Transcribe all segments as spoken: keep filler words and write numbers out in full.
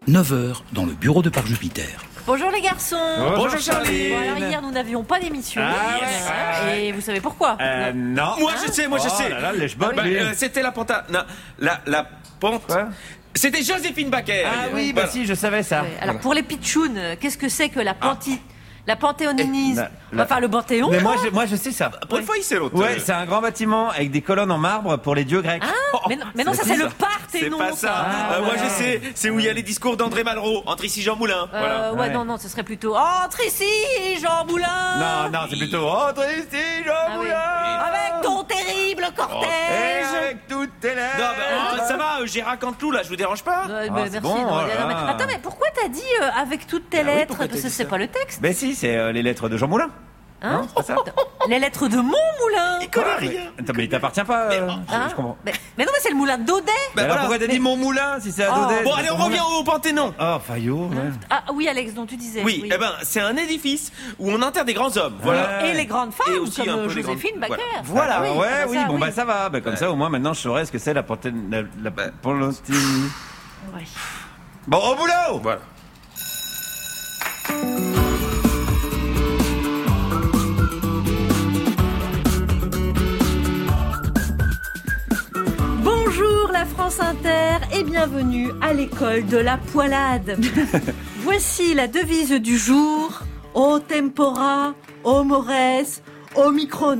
neuf heures, dans le bureau de Par Jupiter. Bonjour les garçons. Bonjour, Bonjour Charlie. Bon, alors hier nous n'avions pas d'émission. Ah, yes. euh, et vous savez pourquoi? Euh, non. Moi je sais, moi je sais. Oh là là, lèche-bonne, Bah, lui. euh, c'était la panta... Non, la, la pente... Quoi? C'était Joséphine Baker. Ah oui, bah Voilà. si, je savais ça. Ouais, alors pour les pitchounes, euh, qu'est-ce que c'est que la panti... La panthéonisme, La- la- enfin le panthéon. Mais moi je, moi, je sais ça. Pour une fois, il sait l'autre. Ouais, c'est un grand bâtiment avec des colonnes en marbre pour les dieux grecs. Ah, mais non, mais non, ça c'est le C'est Parthénon. pas ça. Ah, Euh, moi voilà. je sais, c'est où il y a les discours d'André Malraux, entre ici Jean Moulin. Euh, Voilà. ouais, Ouais. non, non, ce serait plutôt entre ici, Jean Moulin. Non, non, c'est plutôt entre ici, Jean Ah oui. Moulin. Avec ton terrible Et cortège. avec toutes tes lèvres. Non, bah, euh, ça va, euh, j'ai raconté là, je vous dérange pas? Ouais, Ah, mais c'est merci. bon, non, oh là non, mais- là. Attends, mais pourquoi t'as dit euh, avec toutes tes Ah oui, lettres? pourquoi t'as Parce que dit c'est ça pas le texte. Ben si, c'est euh, les lettres de Jean Moulin. Hein Non, c'est pas ça. Les lettres de mon moulin. Il connaît Ah, rien. mais- Attends, mais il t'appartient pas. euh, je- Hein je comprends. mais, mais non, mais c'est le moulin d'Audet. Mais alors voilà. pourquoi t'as dit mon moulin si c'est à Oh. Daudet? Bon, allez, on revient au Panthéon. Oh, Fayot, ouais. Ah oui, Alex, dont tu disais. Oui, eh ben, c'est un édifice où on enterre des grands hommes. Voilà. Et les grandes femmes, Et aussi comme un peu euh, les grandes- Joséphine Baker. Voilà. Voilà, Ah oui, ouais, ah bah oui, ça, bon, bah ça va. Bah, comme Ouais. ça, au moins, maintenant, je saurais ce que c'est la panthéon. La, la, Bah. panthéon- Ouais. Bon, au boulot! Voilà. Bonjour la France Inter et bienvenue à l'école de la poilade. Voici la devise du jour. O tempora, o mores, Omicron.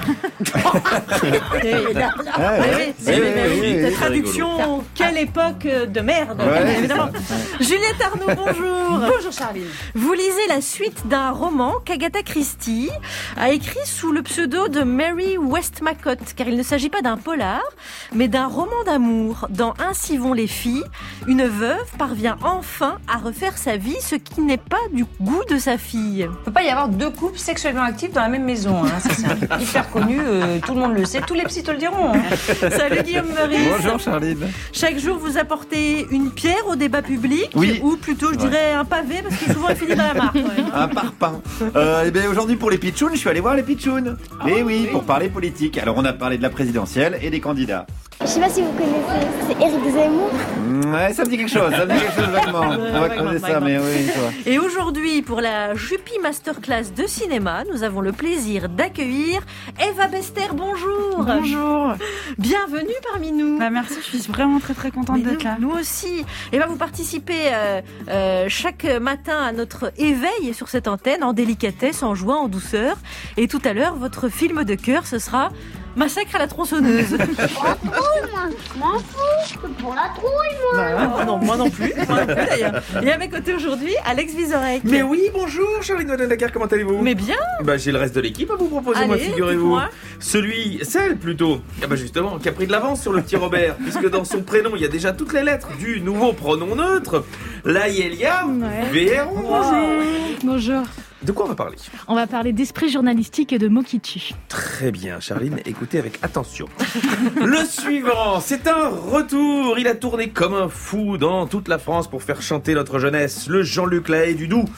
Et là, là, Ah, oui, ouais. oui, c'est- Oui, oui, oui, oui, oui, la oui, traduction, quelle époque de merde, Ouais, évidemment. Juliette Arnaud, bonjour. Bonjour Charline. Vous lisez la suite d'un roman qu'Agatha Christie a écrit sous le pseudo de Mary Westmacott, car il ne s'agit pas d'un polar, mais d'un roman d'amour. Dans Ainsi vont les filles, une veuve parvient enfin à refaire sa vie, ce qui n'est pas du goût de sa fille. Il ne peut pas y avoir deux couples sexuellement actifs dans la même maison. Hein. Ça, c'est un truc hyper connu, euh, tout le monde le sait, tous les psys te le diront. Hein. Salut Guillaume Meurice. Bonjour, Charline. Chaque jour, vous apportez une pierre au débat public, Oui. ou plutôt, je dirais, un pavé, parce que souvent, il finit dans la mare. Ouais. Un parpaing. Euh, et bien aujourd'hui pour les pitchounes, je suis allé voir les pitchounes. Et oui, pour parler politique. Alors on a parlé de la présidentielle et des candidats. Je sais pas si vous connaissez, c'est Éric Zemmour. Mm, Ouais, ça me dit quelque chose, ça me dit quelque chose vaguement. On va vaguement, creuser ça, vaguement. mais oui, toi. Et aujourd'hui, pour la Juppie Masterclass de cinéma, nous avons le plaisir d'accueillir Eva Bester. Bonjour. Bonjour. Bienvenue parmi nous. Bah merci, je suis vraiment très très contente Mais d'être nous, là. nous aussi. Eva, vous participez euh, euh, chaque matin à notre éveil sur cette antenne, en délicatesse, en joie, en douceur. Et tout à l'heure, votre film de cœur, ce sera Massacre à la tronçonneuse. Moi, je m'en fous, je peux pour la trouille, moi. Ah, non, moi non plus. Moi non plus d'ailleurs. Et à mes côtés aujourd'hui, Alex Vizorek. Mais oui, bonjour Charline Lagarde, comment allez-vous? Mais bien. Bah, j'ai le reste de l'équipe à vous proposer, moi, Allez, figurez-vous. dites-moi. Celui, celle plutôt, ah bah justement, qui a pris de l'avance sur le petit Robert, puisque dans son prénom, il y a déjà toutes les lettres du nouveau pronom neutre, Laïelia Ouais. Véron. Bonjour. Bonjour. De quoi on va parler? On va parler d'esprit journalistique et de mots qui tuent. Très bien, Charline, écoutez avec attention. Le suivant, c'est un retour. Il a tourné comme un fou dans toute la France pour faire chanter notre jeunesse. Le Jean-Luc Lahaye du Doubs.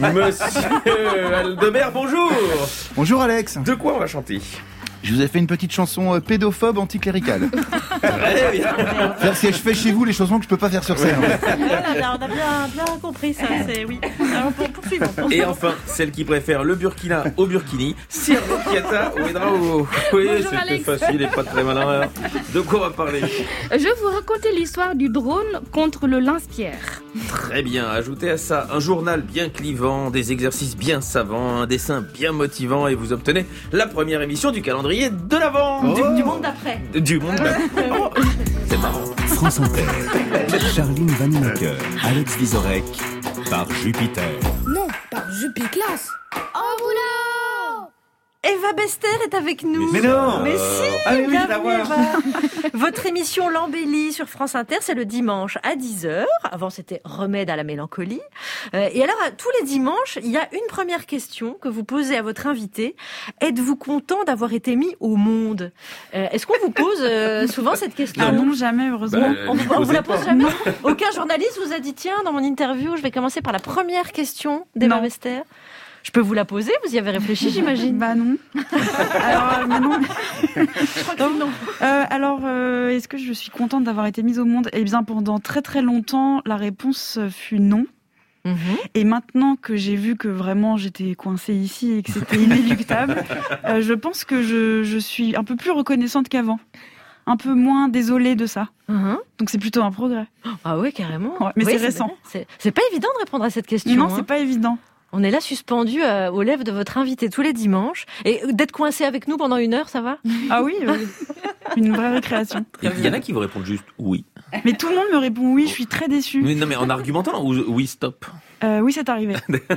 Monsieur Aldebert, bonjour. Bonjour Alex, De quoi on va chanter? je vous ai fait une petite chanson euh, pédophobe anticléricale. Très bien. C'est-à-dire que je fais chez vous les chansons que je peux pas faire sur scène. en fait. Voilà, on a bien, bien compris ça. C'est oui. Alors, pour- poursuivons. Et poursuivons. enfin, celle qui préfère le Burkina au Burkini, Sergio Chiata au Ouedraogo. Oui, Bonjour, c'était Alex. facile et pas très malin. De quoi on va parler? Je vais vous raconter l'histoire du drone contre le lance-pierre. Très bien, ajoutez à ça un journal bien clivant, des exercices bien savants, un dessin bien motivant et vous obtenez la première émission du calendrier de l'Avent. Du, du monde d'après. Du monde. Oh, c'est marrant. France Inter, Charline Vanhoenacker, Alex Vizorek, par Jupiter. Non, par Jupiclass. Au boulot! Eva Bester est avec nous. Mais non. Mais si. Ah oui, oui, je la bienvenue, vois. Eva. Votre émission L'Embellie sur France Inter, c'est le dimanche à dix heures. Avant, c'était Remède à la mélancolie. Euh, et alors, à- tous les dimanches, il y a une première question que vous posez à votre invité. Êtes-vous content d'avoir été mis au monde? Euh, Est-ce qu'on vous pose euh, souvent cette question? Ah non, jamais, heureusement. Bah, On, lui vous- on vous la posez pose pas. jamais? Aucun journaliste vous a dit, tiens, dans mon interview, je vais commencer par la première question d'Eva Non. Bester. Je peux vous la poser? Vous y avez réfléchi, j'imagine? Bah non. alors, euh, bah non. Je crois que non. Euh, alors, euh, est-ce que je suis contente d'avoir été mise au monde? Eh bien, pendant très très longtemps, la réponse fut non. Mmh. Et maintenant que j'ai vu que vraiment j'étais coincée ici et que c'était inéluctable, euh, je pense que je, je suis un peu plus reconnaissante qu'avant. Un peu moins désolée de ça. Mmh. Donc c'est plutôt un progrès. Ah oui, carrément. Ouais, mais oui, c'est récent. C'est, c'est pas évident de répondre à cette question. Non, hein. c'est pas évident. On est là suspendu euh, aux lèvres de votre invité tous les dimanches. Et d'être coincé avec nous pendant une heure, ça va? Ah oui, euh, une vraie récréation. Il y en a qui vous répondent juste oui. Mais tout le monde me répond oui, je suis très déçue. Mais non, mais en argumentant ou oui, stop. Euh, oui, c'est arrivé.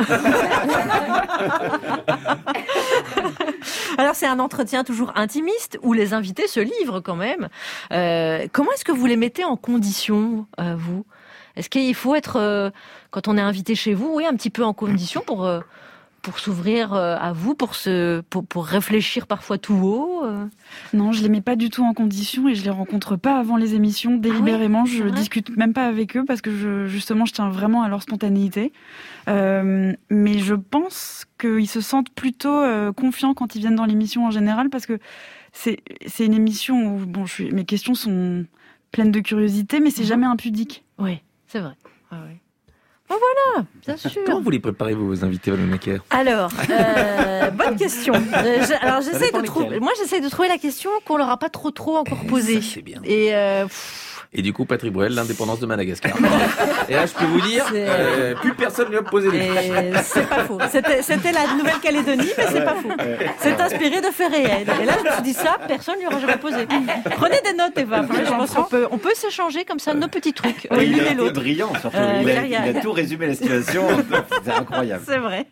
Alors, c'est un entretien toujours intimiste où les invités se livrent quand même. Euh, comment est-ce que vous les mettez en condition, euh, vous? Est-ce qu'il faut être, euh, quand on est invité chez vous, oui, un petit peu en condition pour, euh, pour s'ouvrir euh, à vous, pour, se, pour, pour réfléchir parfois tout haut euh... Non, je les mets pas du tout en condition et je les rencontre pas avant les émissions, délibérément. Ah oui, je discute même pas avec eux parce que je, justement, je tiens vraiment à leur spontanéité. Euh, mais je pense qu'ils se sentent plutôt euh, confiants quand ils viennent dans l'émission en général parce que c'est, c'est une émission où bon, je suis, mes questions sont pleines de curiosité, mais c'est mmh. jamais impudique. Oui, c'est vrai. Ah oui. Oh voilà, bien sûr. Comment vous les préparez, vos invités, Valérie Macaire? Alors, euh, bonne question. Euh, je, alors, j'essaie de trouver. Moi, j'essaie de trouver la question qu'on leur a pas trop trop encore posée. Ça, c'est bien. Et euh, pff, Et du coup, Patrick Bruel, l'indépendance de Madagascar. Et là, je peux vous dire, euh, plus personne ne lui a posé des questions. C'est pas faux. C'était, c'était la Nouvelle-Calédonie, mais c'est pas faux. C'est inspiré de faits réels. Et là, je me suis dit ça, personne ne lui aurait jamais posé. Prenez des notes, Eva. Je pense qu'on peut, on peut s'échanger comme ça nos petits trucs. Oui, l'une et l'autre. Brillant, surtout. Euh, il, a, il a tout résumé la situation. C'est incroyable. C'est vrai.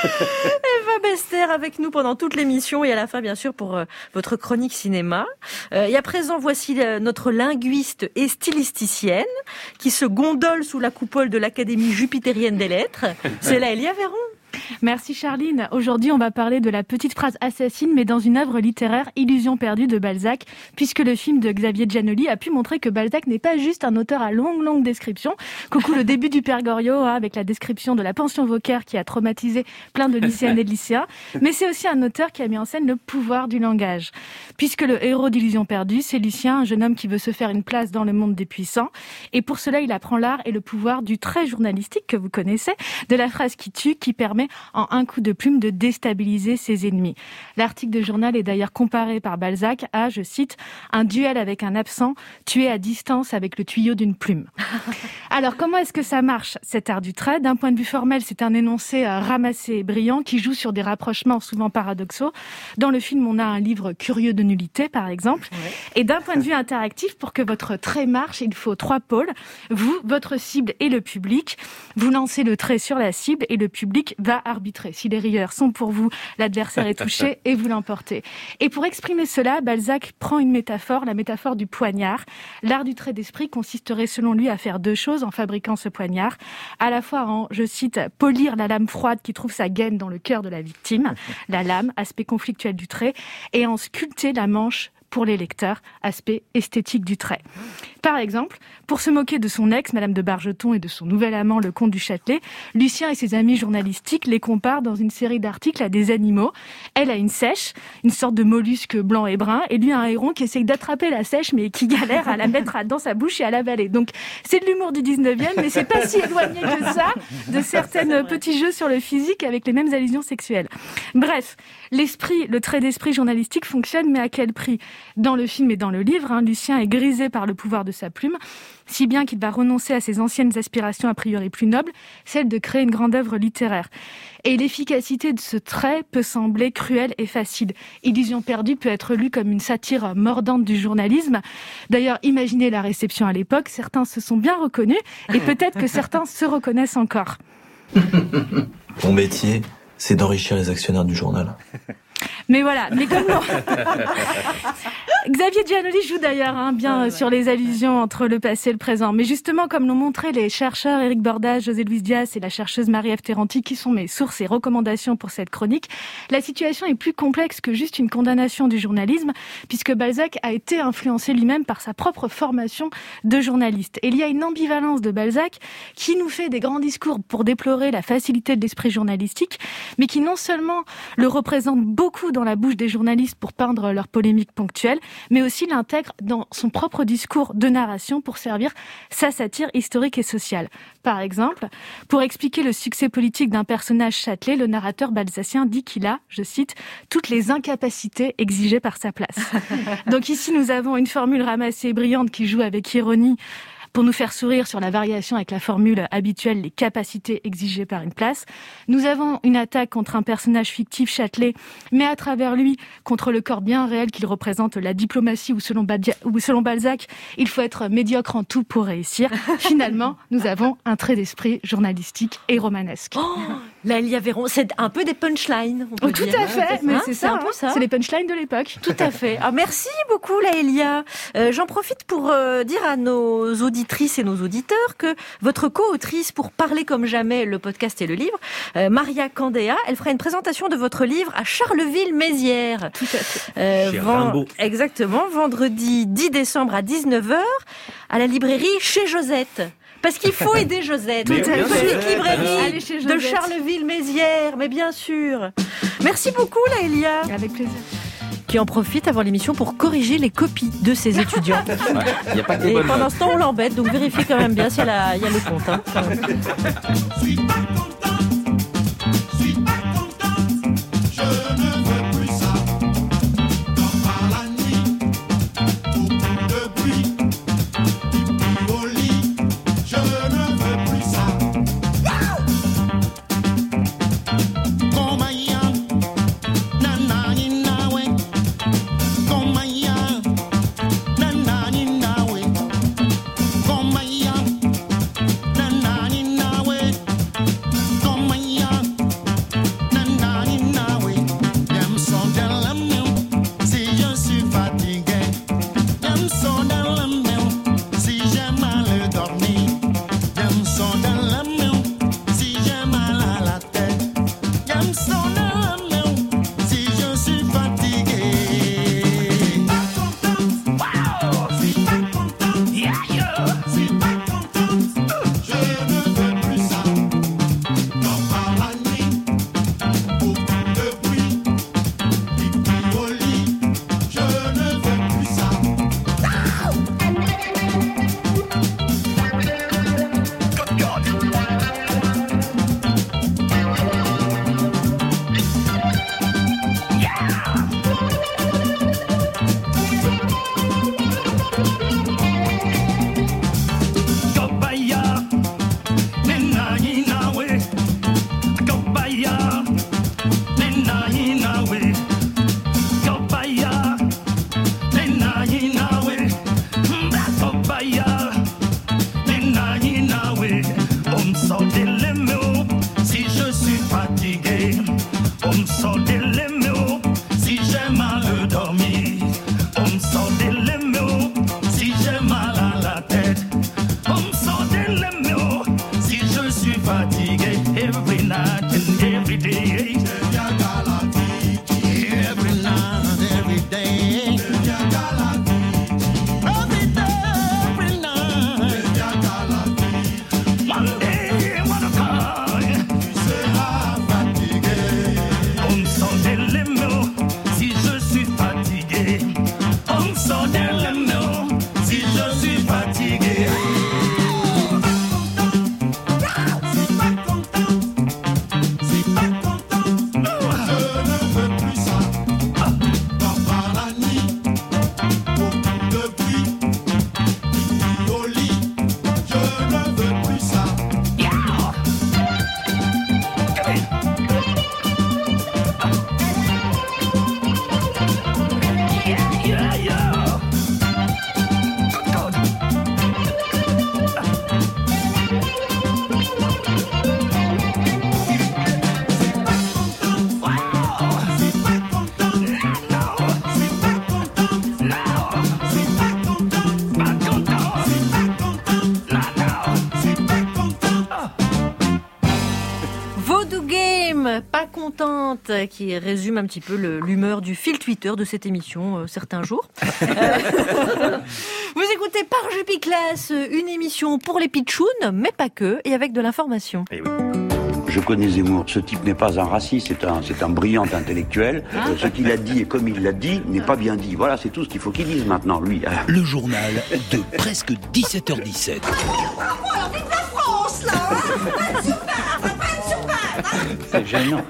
Eva Bester avec nous pendant toute l'émission et à la fin, bien sûr, pour euh, votre chronique cinéma. Euh, et à présent, voici euh, notre linguiste et stylisticienne qui se gondole sous la coupole de l'Académie jupitérienne des lettres. C'est là Elia Véron. Merci Charline. Aujourd'hui, on va parler de la petite phrase assassine, mais dans une œuvre littéraire, Illusion perdue de Balzac, puisque le film de Xavier Giannoli a pu montrer que Balzac n'est pas juste un auteur à longue, longue description. Coucou le début du Père Goriot, hein, avec la description de la pension Vauquer qui a traumatisé plein de lycéennes et de lycéens. Mais c'est aussi un auteur qui a mis en scène le pouvoir du langage. Puisque le héros d'Illusion perdue, c'est Lucien, un jeune homme qui veut se faire une place dans le monde des puissants. Et pour cela, il apprend l'art et le pouvoir du trait journalistique que vous connaissez, de la phrase qui tue, qui permet en un coup de plume de déstabiliser ses ennemis. L'article de journal est d'ailleurs comparé par Balzac à, je cite, un duel avec un absent tué à distance avec le tuyau d'une plume. Alors, comment est-ce que ça marche, cet art du trait? D'un point de vue formel, c'est un énoncé ramassé et brillant qui joue sur des rapprochements souvent paradoxaux. Dans le film, on a un livre curieux de nullité, par exemple. Ouais. Et d'un point de vue interactif, pour que votre trait marche, il faut trois pôles. Vous, votre cible et le public. Vous lancez le trait sur la cible et le public va arbitrer. Si les rieurs sont pour vous, l'adversaire est touché et vous l'emportez. Et pour exprimer cela, Balzac prend une métaphore, la métaphore du poignard. L'art du trait d'esprit consisterait selon lui à faire deux choses en fabriquant ce poignard. À la fois en, je cite, polir la lame froide qui trouve sa gaine dans le cœur de la victime, la lame, aspect conflictuel du trait, et en sculpter la manche pour les lecteurs, aspect esthétique du trait. Par exemple, pour se moquer de son ex, Madame de Bargeton, et de son nouvel amant, le comte du Châtelet, Lucien et ses amis journalistiques les comparent dans une série d'articles à des animaux. Elle a une seiche, une sorte de mollusque blanc et brun, et lui a un héron qui essaye d'attraper la seiche, mais qui galère à la mettre dans sa bouche et à l'avaler. Donc, c'est de l'humour du dix-neuvième, mais c'est pas si éloigné que ça de certains petits jeux sur le physique avec les mêmes allusions sexuelles. Bref, l'esprit, le trait d'esprit journalistique fonctionne, mais à quel prix? Dans le film et dans le livre, hein, Lucien est grisé par le pouvoir de sa plume, si bien qu'il va renoncer à ses anciennes aspirations a priori plus nobles, celle de créer une grande œuvre littéraire. Et l'efficacité de ce trait peut sembler cruelle et facile. Illusion perdue peut être lue comme une satire mordante du journalisme. D'ailleurs, imaginez la réception à l'époque, certains se sont bien reconnus, et peut-être que certains se reconnaissent encore. Mon métier, c'est d'enrichir les actionnaires du journal. Mais voilà, mais comme non. Xavier Giannoli joue d'ailleurs hein, bien ouais, ouais, sur les allusions entre le passé et le présent. Mais justement, comme l'ont montré les chercheurs Éric Bordas, José Luis Diaz et la chercheuse Marie-Ève Terranti, qui sont mes sources et recommandations pour cette chronique, la situation est plus complexe que juste une condamnation du journalisme, puisque Balzac a été influencé lui-même par sa propre formation de journaliste. Et il y a une ambivalence de Balzac qui nous fait des grands discours pour déplorer la facilité de l'esprit journalistique, mais qui non seulement le représente beaucoup dans la bouche des journalistes pour peindre leurs polémiques ponctuelles, mais aussi l'intègre dans son propre discours de narration pour servir sa satire historique et sociale. Par exemple, pour expliquer le succès politique d'un personnage châtelé, le narrateur balzacien dit qu'il a, je cite, toutes les incapacités exigées par sa place. Donc ici, nous avons une formule ramassée et brillante qui joue avec ironie pour nous faire sourire sur la variation avec la formule habituelle, les capacités exigées par une place. Nous avons une attaque contre un personnage fictif châtelé, mais à travers lui, contre le corps bien réel qu'il représente, la diplomatie, ou selon, Badia, ou selon Balzac, il faut être médiocre en tout pour réussir. Finalement, nous avons un trait d'esprit journalistique et romanesque. Oh, là, il y avait, c'est un peu des punchlines, on peut oh, tout dire. à fait, hein, mais hein, c'est, c'est ça, un peu ça. C'est les punchlines de l'époque. Tout à fait. Ah, merci beaucoup, Laëlia. Euh, j'en profite pour euh, dire à nos auditeurs et nos auditeurs que votre co-autrice pour Parler comme jamais, le podcast et le livre, euh, Maria Candéa, elle fera une présentation de votre livre à Charleville-Mézières. Tout à fait. Euh, Chez vend... Rimbaud. Exactement, vendredi dix décembre à dix-neuf heures à la librairie Chez Josette. Parce qu'il faut aider Josette. Mais Toute oui, librairie chez de Charleville-Mézières, mais bien sûr. Merci beaucoup, Laëlia. Avec plaisir. Qui en profite avant l'émission pour corriger les copies de ses étudiants. Il n'y a pas que des Et bonnes pendant notes. ce temps, on l'embête, donc vérifiez quand même bien s'il y a, la, il y a le compte. Hein. Suis pas content, suis pas content, je ne veux plus ça. Dans par la nuit, beaucoup de bruit, pipi au lit, je ne veux plus ça. Komaya, nana inawe, komaya, nana inawe, komaya. contente, qui résume un petit peu le, l'humeur du fil Twitter de cette émission euh, certains jours. Euh, vous écoutez Par Jupiclass, une émission pour les pitchouns, mais pas que, et avec de l'information. Eh oui. Je connais Zemmour. Ce type n'est pas un raciste, c'est un, c'est un brillant intellectuel. Ah. Ce qu'il a dit et comme il l'a dit n'est pas bien dit. Voilà, c'est tout ce qu'il faut qu'il dise maintenant, lui. Le journal de presque dix-sept heures dix-sept. Alors vive la France, là. C'est gênant.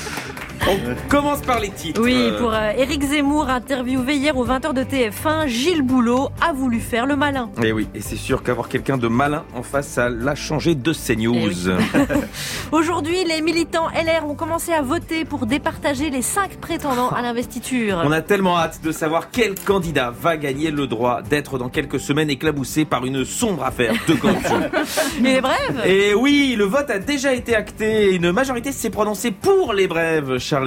On commence par les titres. Oui, pour euh, Éric Zemmour, interviewé hier aux vingt heures de T F un, Gilles Boulot a voulu faire le malin. Et oui, et c'est sûr qu'avoir quelqu'un de malin en face, ça l'a changé de CNews. Eh oui. Aujourd'hui, les militants L R ont commencé à voter pour départager les cinq prétendants à l'investiture. On a tellement hâte de savoir quel candidat va gagner le droit d'être dans quelques semaines éclaboussé par une sombre affaire de corruption. Et les brèves ? Et oui, le vote a déjà été acté. Une majorité s'est prononcée pour les brèves, Charline.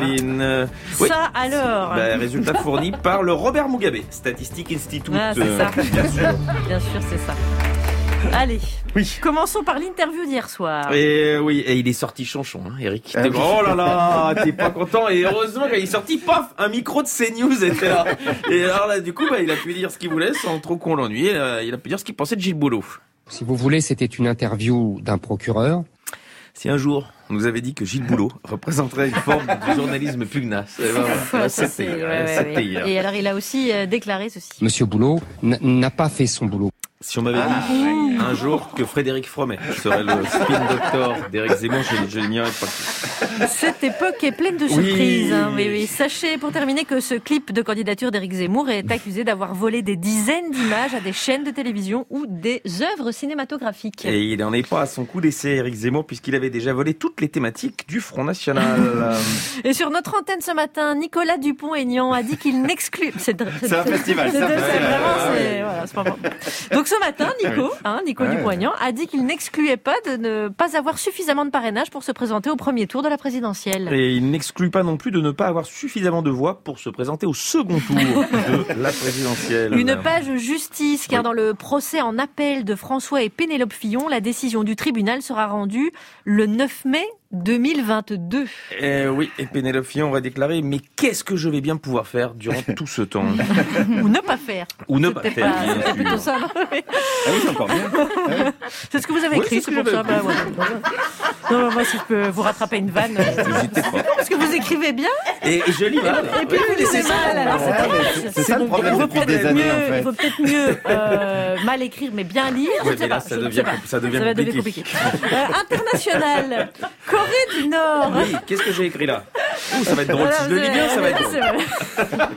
Oui. Ça alors Bah, résultat fourni par le Robert Mugabe, Statistic Institute. Ah, c'est ça. Bien sûr. Bien sûr, c'est ça. Allez, oui. Commençons par l'interview d'hier soir. Et oui, et il est sorti chonchon, hein, Eric. Ah, oh là là, t'es pas content. Et heureusement, quand il est sorti, paf, un micro de CNews était là. Et alors là, du coup, bah, il a pu dire ce qu'il voulait sans trop qu'on l'ennuie. Euh, il a pu dire ce qu'il pensait de Gilles Boulot. Si vous voulez, c'était une interview d'un procureur. Si un jour on nous avait dit que Gilles Boulot représenterait une forme de journalisme pugnace, eh ben, voilà, Ça, c'était, c'est- euh, ouais, ouais, c'était ouais. hier. Et alors, il a aussi euh, déclaré ceci. Monsieur Boulot n- n'a pas fait son boulot. Si on m'avait dit un jour que Frédéric Fromet serait le spin doctor d'Éric Zemmour, je, je l'ignorais pas. Cette époque est pleine de Oui. surprises. hein. Oui, oui. Sachez, pour terminer, que ce clip de candidature d'Éric Zemmour est accusé d'avoir volé des dizaines d'images à des chaînes de télévision ou des œuvres cinématographiques. Et il n'en est pas à son coup d'essai, Éric Zemmour, puisqu'il avait déjà volé toutes les thématiques du Front National. Et sur notre antenne ce matin, Nicolas Dupont-Aignan a dit qu'il n'exclut... C'est, C'est un festival, c'est un c'est festival. vraiment, c'est, voilà, c'est pas bon. Donc ce matin, Nico, hein, Nico Ouais. Dupont-Aignan a dit qu'il n'excluait pas de ne pas avoir suffisamment de parrainage pour se présenter au premier tour de la présidentielle. Et il n'exclut pas non plus de ne pas avoir suffisamment de voix pour se présenter au second tour de la présidentielle. Une page justice, car Oui. dans le procès en appel de François et Pénélope Fillon, la décision du tribunal sera rendue le neuf mai deux mille vingt-deux. Eh oui, et Pénélope Fillon va déclarer « Mais qu'est-ce que je vais bien pouvoir faire durant tout ce temps ?» Ou ne pas faire. Ou ne pas C'était faire, pas- bien c'était plutôt sûr. ça, non Ah oui, c'est encore bien. C'est ce que vous avez Ouais, écrit, c'est ce c'est que pour ça. j'avais Bah, ouais. Non, mais moi, si je peux vous rattraper une vanne. euh, N'hésitez pas. Parce que vous écrivez bien, Et, et je lis mal. et puis Oui, vous mais lisez c'est ça. mal. Alors c'est Ouais, dommage. mais c'est ça le problème Il vaut depuis des peut-être années, mieux- en fait. Il vaut peut-être mieux euh, mal écrire, mais bien lire. je Ouais, ne sais mais là, pas, ça je ne devient sais pas. compli- ça devient va devenir compliqué. compliqué. Euh, international, Corée du Nord. Oui, qu'est-ce que j'ai écrit là? Ouh, ça va être drôle. Si je le lis bien, ça va être drôle. C'est vrai.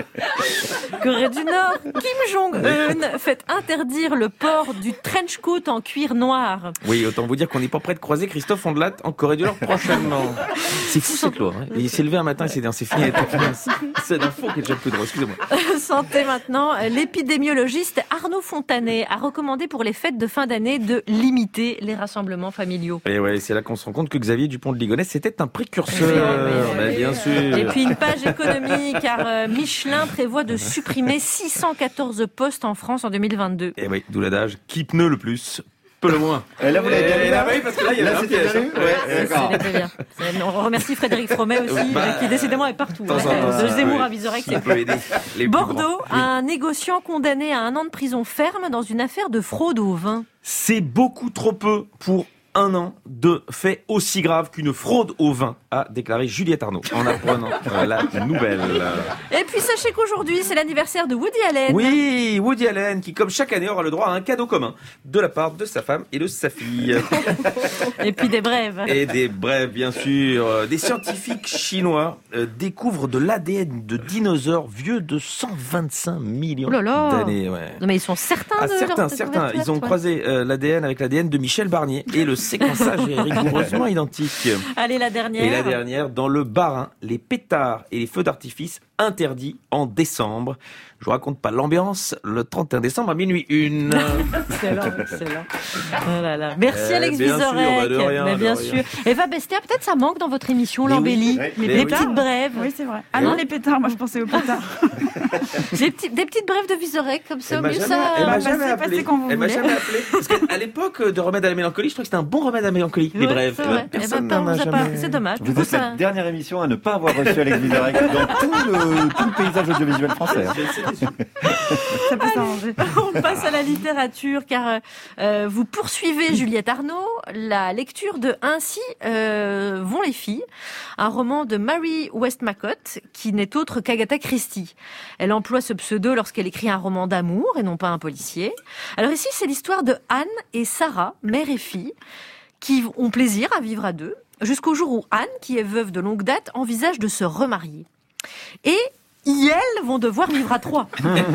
Corée du Nord, Kim Jong-un fait interdire le port du trench coat en cuir noir. Oui, autant vous dire qu'on n'est pas prêt de croiser Christophe Ondelat en Corée du Nord prochainement. C'est fou cette loi. Hein. Il s'est levé un matin, il s'est dit, c'est fini, c'est d'info qui est déjà plus drôle, excusez-moi. Santé maintenant, l'épidémiologiste Arnaud Fontanet a recommandé pour les fêtes de fin d'année de limiter les rassemblements familiaux. Et ouais, c'est là qu'on se rend compte que Xavier Dupont de Ligonnès c'était un précurseur. Oui, oui, oui, Bah, oui. bien sûr. Et puis une page économie, car euh, Michelin prévoit de supprimer six cent quatorze postes en France en deux mille vingt-deux. Et oui, d'où l'adage, qui pneu le plus, peu le moins. Et là, vous l'avez bien Et lu, là, là oui, parce que là, il y Là, avait un c'était piège. bien lu hein. Ouais, d'accord. C'était bien. C'est- On remercie Frédéric Fromet aussi, Bah, euh, qui décidément est partout. de temps en hein. temps, De Zemmour oui. à Vizorek, Ça c'est peut aider les plus Bordeaux, grands. Oui. un négociant condamné à un an de prison ferme dans une affaire de fraude au vin. C'est beaucoup trop peu pour un an de fait aussi grave qu'une fraude au vin, a déclaré Juliette Arnaud en apprenant euh, la nouvelle. Et puis sachez qu'aujourd'hui, c'est l'anniversaire de Woody Allen. Oui, Woody Allen, qui comme chaque année aura le droit à un cadeau commun de la part de sa femme et de sa fille. Et puis des brèves. Et des brèves, bien sûr. Des scientifiques chinois euh, découvrent de l'A D N de dinosaures vieux de cent vingt-cinq millions Oh là là. d'années. Ouais. Non mais ils sont certains Ah, de certains, leur certains. découverte, Ils ont ouais. croisé euh, l'A D N avec l'A D N de Michel Barnier et le séquençage est rigoureusement identique. Allez, la dernière. Et la dernière, dans le Bas-Rhin, les pétards et les feux d'artifice interdit en décembre. Je vous raconte pas l'ambiance, le trente et un décembre à minuit une. Excellent, excellent. Oh là là. Merci Eh, Alex bien sûr, Vizorek. bah de rien, Mais bien de sûr. rien. Eva Bestia, peut-être ça manque dans votre émission, Mais l'embellie. oui, les mais les oui. petites brèves. Oui, c'est vrai. Ah non, les pétards, moi je pensais aux pétards. Des, petits, des petites brèves de Vizorek, comme ça, Elle au m'a mieux jamais, ça. elle m'a Passez, jamais passez appelé. quand vous Elle m'a voulez. jamais appelé. Parce qu'à l'époque de Remède à la mélancolie, je trouvais que c'était un bon remède à la mélancolie, les Ouais, brèves. c'est Eh ben, vrai. Eh ben, personne pas- n'en a vous a pas- jamais- C'est dommage. Du Vous coup, êtes la ça... dernière émission à ne pas avoir reçu Alex Vizorek dans tout le, tout le paysage audiovisuel français. hein. Ça peut s'arranger. On passe à la littérature car euh, vous poursuivez, Juliette Arnaud, la lecture de Ainsi euh, vont les filles, un roman de Mary Westmacott qui n'est autre qu'Agatha Christie. Elle emploie ce pseudo lorsqu'elle écrit un roman d'amour et non pas un policier. Alors ici, c'est l'histoire de Anne et Sarah, mère et fille, qui ont plaisir à vivre à deux, jusqu'au jour où Anne, qui est veuve de longue date, envisage de se remarier. Et elles vont devoir vivre à trois.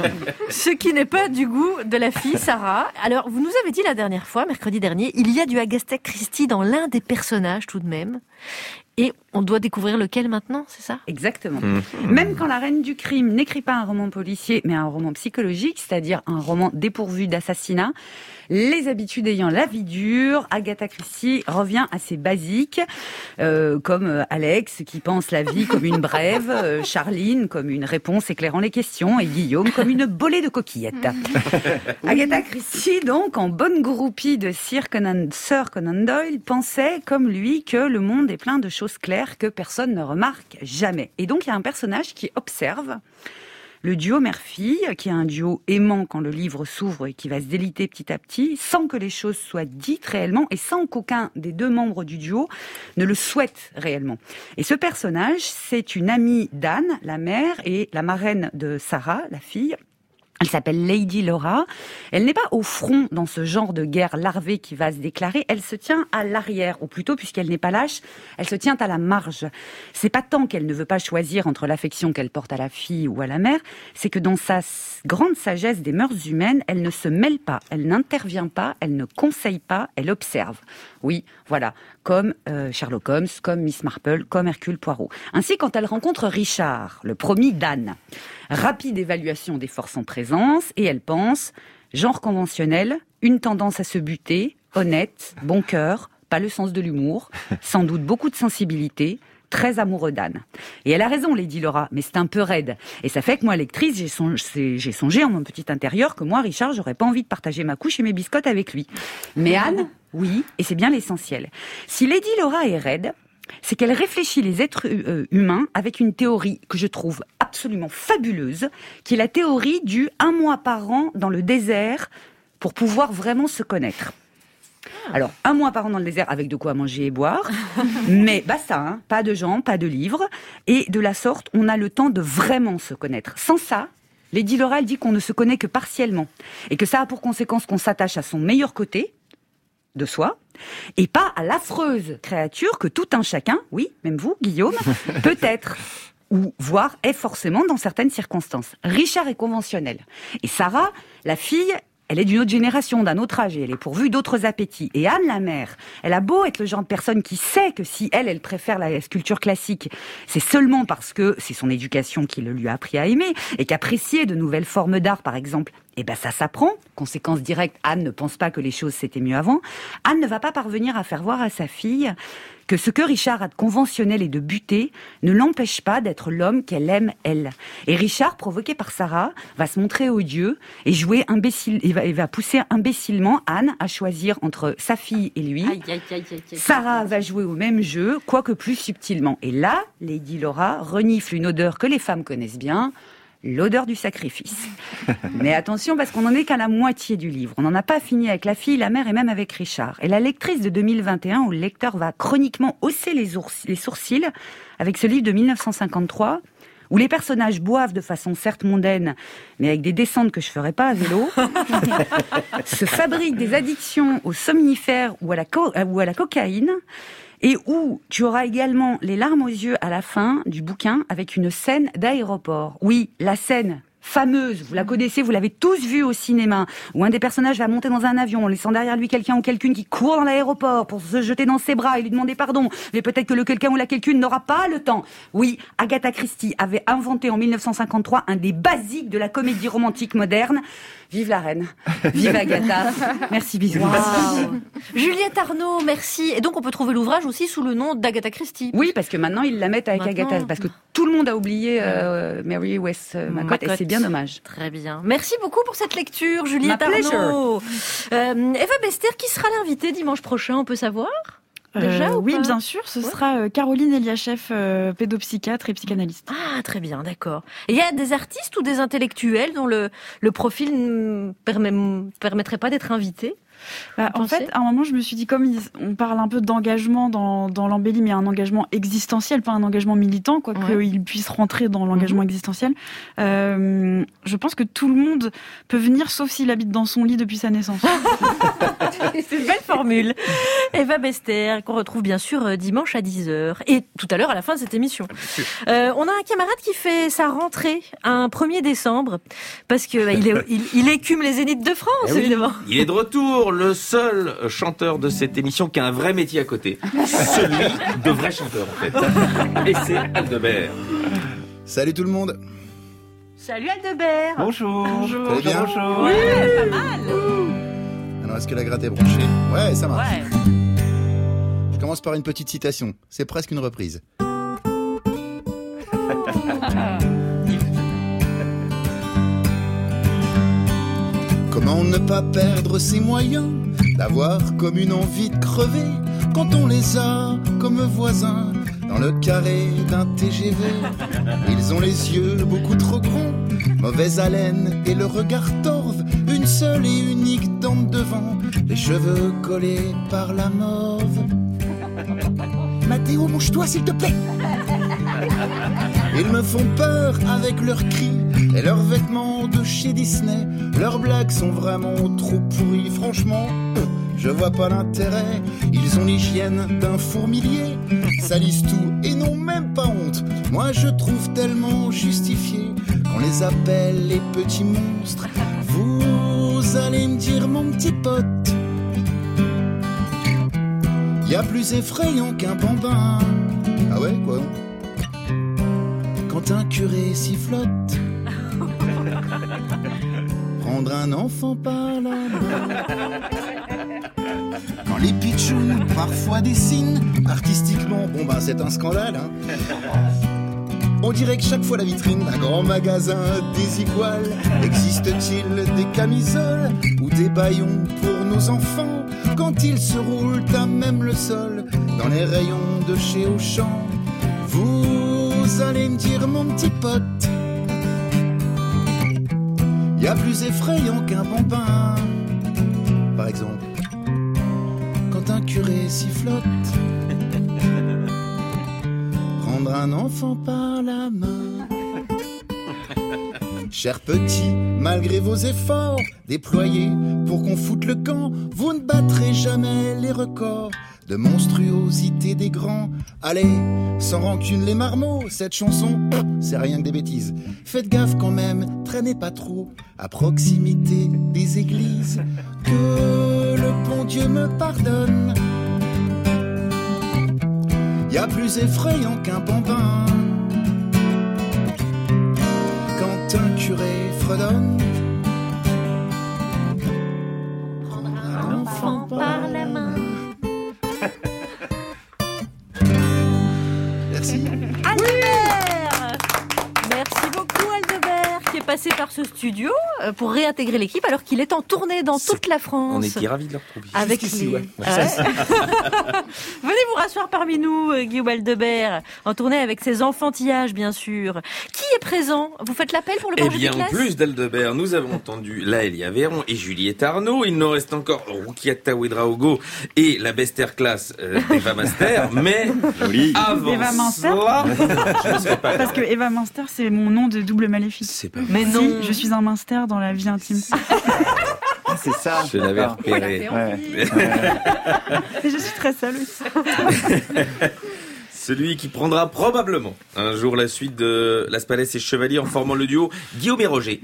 Ce qui n'est pas du goût de la fille Sarah. Alors, vous nous avez dit la dernière fois, mercredi dernier, il y a du Agatha Christie dans l'un des personnages tout de même. Et on doit découvrir lequel maintenant, c'est ça ? Exactement. Même quand la reine du crime n'écrit pas un roman policier, mais un roman psychologique, c'est-à-dire un roman dépourvu d'assassinat, les habitudes ayant la vie dure, Agatha Christie revient à ses basiques, euh, comme euh, Alex qui pense la vie comme une brève, euh, Charline comme une réponse éclairant les questions et Guillaume comme une bolée de coquillettes. Agatha Christie, donc, en bonne groupie de Sir Conan, Sir Conan Doyle, pensait, comme lui, que le monde est plein de choses claires que personne ne remarque jamais. Et donc, il y a un personnage qui observe le duo mère-fille, qui est un duo aimant quand le livre s'ouvre et qui va se déliter petit à petit, sans que les choses soient dites réellement et sans qu'aucun des deux membres du duo ne le souhaite réellement. Et ce personnage, c'est une amie d'Anne, la mère, et la marraine de Sarah, la fille. Elle s'appelle Lady Laura. Elle n'est pas au front dans ce genre de guerre larvée qui va se déclarer. Elle se tient à l'arrière, ou plutôt, puisqu'elle n'est pas lâche, elle se tient à la marge. C'est pas tant qu'elle ne veut pas choisir entre l'affection qu'elle porte à la fille ou à la mère, c'est que dans sa grande sagesse des mœurs humaines, elle ne se mêle pas, elle n'intervient pas, elle ne conseille pas, elle observe. Oui, voilà, comme euh, Sherlock Holmes, comme Miss Marple, comme Hercule Poirot. Ainsi, quand elle rencontre Richard, le promis d'Anne, rapide évaluation des forces en présence, et elle pense, genre conventionnel, une tendance à se buter, honnête, bon cœur, pas le sens de l'humour, sans doute beaucoup de sensibilité, très amoureux d'Anne. Et elle a raison, Lady Laura, mais c'est un peu raide. Et ça fait que moi, lectrice, j'ai songé, j'ai songé en mon petit intérieur que moi, Richard, j'aurais pas envie de partager ma couche et mes biscottes avec lui. Mais Anne, oui, et c'est bien l'essentiel. Si Lady Laura est raide, c'est qu'elle réfléchit les êtres humains avec une théorie que je trouve absolument fabuleuse, qui est la théorie du un mois par an dans le désert pour pouvoir vraiment se connaître. Alors, un mois par an dans le désert avec de quoi manger et boire, mais basta, hein, pas de gens, pas de livres, et de la sorte, on a le temps de vraiment se connaître. Sans ça, Lady Laura, elle dit qu'on ne se connaît que partiellement, et que ça a pour conséquence qu'on s'attache à son meilleur côté, de soi, et pas à l'affreuse créature que tout un chacun, oui, même vous, Guillaume, peut être, ou voire est forcément dans certaines circonstances. Richard est conventionnel. Et Sarah, la fille, elle est d'une autre génération, d'un autre âge, et elle est pourvue d'autres appétits. Et Anne, la mère, elle a beau être le genre de personne qui sait que si elle, elle préfère la sculpture classique, c'est seulement parce que c'est son éducation qui le lui a appris à aimer, et qu'apprécier de nouvelles formes d'art, par exemple, eh ben ça s'apprend. Conséquence directe, Anne ne pense pas que les choses s'étaient mieux avant. Anne ne va pas parvenir à faire voir à sa fille que ce que Richard a de conventionnel et de buté ne l'empêche pas d'être l'homme qu'elle aime, elle. Et Richard, provoqué par Sarah, va se montrer odieux et jouer imbécile, et va, et va pousser imbécilement Anne à choisir entre sa fille et lui. Aïe, aïe, aïe, aïe, aïe. Sarah va jouer au même jeu, quoique plus subtilement. Et là, Lady Laura renifle une odeur que les femmes connaissent bien, l'odeur du sacrifice. Mais attention, parce qu'on n'en est qu'à la moitié du livre. On n'en a pas fini avec la fille, la mère et même avec Richard. Et la lectrice de deux mille vingt et un, où le lecteur va chroniquement hausser les, ours- les sourcils, avec ce livre de mille neuf cent cinquante-trois, où les personnages boivent de façon certes mondaine, mais avec des descentes que je ferais pas à vélo, se fabriquent des addictions aux somnifères ou à la, co- ou à la cocaïne, et où tu auras également les larmes aux yeux à la fin du bouquin avec une scène d'aéroport. Oui, la scène fameuse. Vous la connaissez, vous l'avez tous vue au cinéma, où un des personnages va monter dans un avion en laissant derrière lui quelqu'un ou quelqu'une qui court dans l'aéroport pour se jeter dans ses bras et lui demander pardon. Mais peut-être que le quelqu'un ou la quelqu'une n'aura pas le temps. Oui, Agatha Christie avait inventé en dix-neuf cent cinquante-trois un des basiques de la comédie romantique moderne. Vive la reine, vive Agatha. Merci, bisous. Wow. Juliette Arnaud, merci. Et donc on peut trouver l'ouvrage aussi sous le nom d'Agatha Christie. Oui, parce que maintenant ils la mettent avec Maintenant. Agatha, parce que tout le monde a oublié euh, Mary Westmacott et c'est bien dommage. Très bien. Merci beaucoup pour cette lecture, Juliette My Arnaud. Euh, Eva Bester, qui sera l'invitée dimanche prochain, on peut savoir déjà Euh, ou oui, pas bien sûr, ce Ouais. sera euh, Caroline Eliachev, euh, pédopsychiatre et psychanalyste. Ah, très bien, d'accord. Et il y a des artistes ou des intellectuels dont le, le profil ne permet, permettrait pas d'être invité? Bah, Vous en pensez fait, à un moment, je me suis dit, comme ils- on parle un peu d'engagement dans, dans l'embellie, mais un engagement existentiel, pas un engagement militant, quoi, Ouais. qu'il puisse rentrer dans l'engagement Mhm. existentiel. Euh, je pense que tout le monde peut venir, sauf s'il habite dans son lit depuis sa naissance. C'est une belle formule. Eva Bester, qu'on retrouve bien sûr euh, dimanche à dix heures. Et tout à l'heure, à la fin de cette émission. Euh, on a un camarade qui fait sa rentrée un premier décembre, parce que bah, il, est, il, il écume les Zéniths de France, Eh oui, évidemment. il est de retour, le seul chanteur de cette émission qui a un vrai métier à côté. Celui de vrai chanteur, en fait. Et c'est Aldebert. Salut tout le monde. Salut Aldebert. Bonjour. Bonjour. Ça va bien Bonjour. Ouais, pas mal. Alors, est-ce que la gratte est branchée? Ouais, ça marche. Ouais. Je commence par une petite citation. C'est presque une reprise. Comment ne pas perdre ses moyens d'avoir comme une envie de crever quand on les a comme voisins dans le carré d'un T G V. Ils ont les yeux beaucoup trop grands, mauvaise haleine et le regard torve, une seule et unique dent de devant, les cheveux collés par la morve. Mathéo, mouche-toi s'il te plaît. Ils me font peur avec leurs cris et leurs vêtements de chez Disney. Leurs blagues sont vraiment trop pourries, franchement, je vois pas l'intérêt. Ils ont l'hygiène d'un fourmilier, salissent tout et n'ont même pas honte. Moi je trouve tellement justifié qu'on les appelle les petits monstres. Vous allez me dire mon petit pote, y a plus effrayant qu'un bambin. Ah ouais, quoi? Quand un curé sifflote, prendre un enfant par la main. Quand les pitchouns parfois dessinent artistiquement, bon ben c'est un scandale, hein. On dirait que chaque fois la vitrine d'un grand magasin désigual. Existe-t-il des camisoles ou des bâillons pour nos enfants quand ils se roulent à même le sol dans les rayons de chez Auchan? Vous allez me dire mon petit pote, y a plus effrayant qu'un bambin. Par exemple, quand un curé sifflote, prendre un enfant par la main. Cher petit, malgré vos efforts déployés pour qu'on foute le camp, vous ne battrez jamais les records de monstruosité des grands. Allez, sans rancune les marmots, cette chanson, c'est rien que des bêtises. Faites gaffe quand même, traînez pas trop à proximité des églises. Que le bon Dieu me pardonne, y a plus effrayant qu'un bambin. Quand un curé fredonne, prendre un enfant par la main. Merci. Aldebert. Merci beaucoup Aldebert, qui est passé par ce studio euh, pour réintégrer l'équipe alors qu'il est en tournée dans toute la France. On était ravis de le retrouver. Avec Jusqu'ici, les... ouais. Ah ouais. Venez vous rasseoir parmi nous, euh, Guillaume Aldebert, en tournée avec ses enfantillages, bien sûr. Qui est présent? Vous faites l'appel pour le Eh projet bien, de en classe? plus d'Aldebert, nous avons entendu Laëlia Véron et Juliette Arnaud. Il nous reste encore Roukiata Ouedraogo et la Bester Class euh, d'Eva Master. Mais oui. avant Eva Minster cela, je ne serai pas Parce que Eva Minster, c'est mon nom de double maléfique. C'est pas Mais Si, non. je suis un Minster dans la vie intime. Ah, c'est ça. Je l'avais Ah. repéré. Ouais. Et je suis très seule aussi. Celui qui prendra probablement un jour la suite de Las Palais et Chevalier en formant le duo Guillaume et Roger.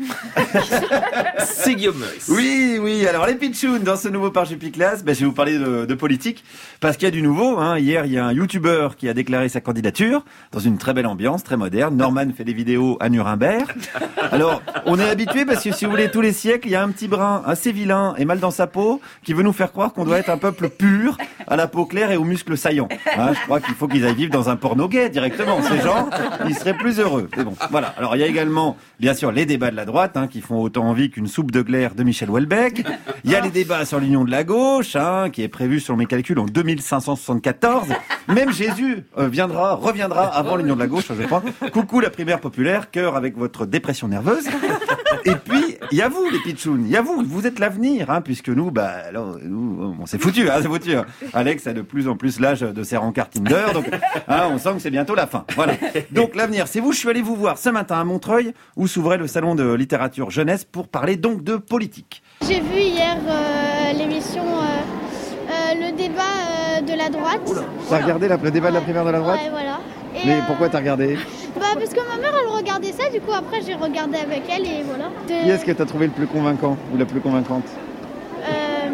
C'est Guillaume Meurice. Oui, oui, alors les pitchouns, dans ce nouveau Par Jupiclass, ben, je vais vous parler de, de politique, parce qu'il y a du nouveau. Hein. Hier, il y a un youtubeur qui a déclaré sa candidature, dans une très belle ambiance, très moderne. Norman fait des vidéos à Nuremberg. Alors, on est habitué, parce que si vous voulez, tous les siècles, il y a un petit brin assez vilain et mal dans sa peau, qui veut nous faire croire qu'on doit être un peuple pur, à la peau claire et aux muscles saillants. Hein, je crois qu'il faut qu'ils aillent vivre dans un porno gay directement. Ces gens, ils seraient plus heureux. Mais bon, voilà. Alors, il y a également, bien sûr, les débats de la droite, hein, qui font autant envie qu'une soupe de glaire de Michel Houellebecq. Il y a les débats sur l'union de la gauche, hein, qui est prévu, selon mes calculs, en deux mille cinq cent soixante-quatorze. Même Jésus euh, viendra, reviendra avant l'union de la gauche, je crois. Coucou la primaire populaire, cœur avec votre dépression nerveuse. Et puis, il y a vous, les pitchouns. Il y a vous. Vous êtes l'avenir, hein, puisque nous, bah, alors, nous, bon, c'est foutu, hein, c'est foutu. Hein. Alex a de plus en plus l'âge de ses rencarts Tinder, donc, hein, on sent que c'est bientôt la fin. Voilà. Donc, l'avenir, c'est vous. Je suis allé vous voir ce matin à Montreuil, où s'ouvrait le salon de littérature jeunesse pour parler donc de politique. J'ai vu hier euh, l'émission, euh, euh, le débat euh, de la droite. T'as regardé la- le débat de la primaire de la droite? Ouais, voilà. Et, Mais euh, pourquoi t'as regardé? Bah parce que ma mère elle regardait ça, du coup après j'ai regardé avec elle et voilà. De- Qui est-ce que t'as trouvé le plus convaincant ou la plus convaincante? Euh,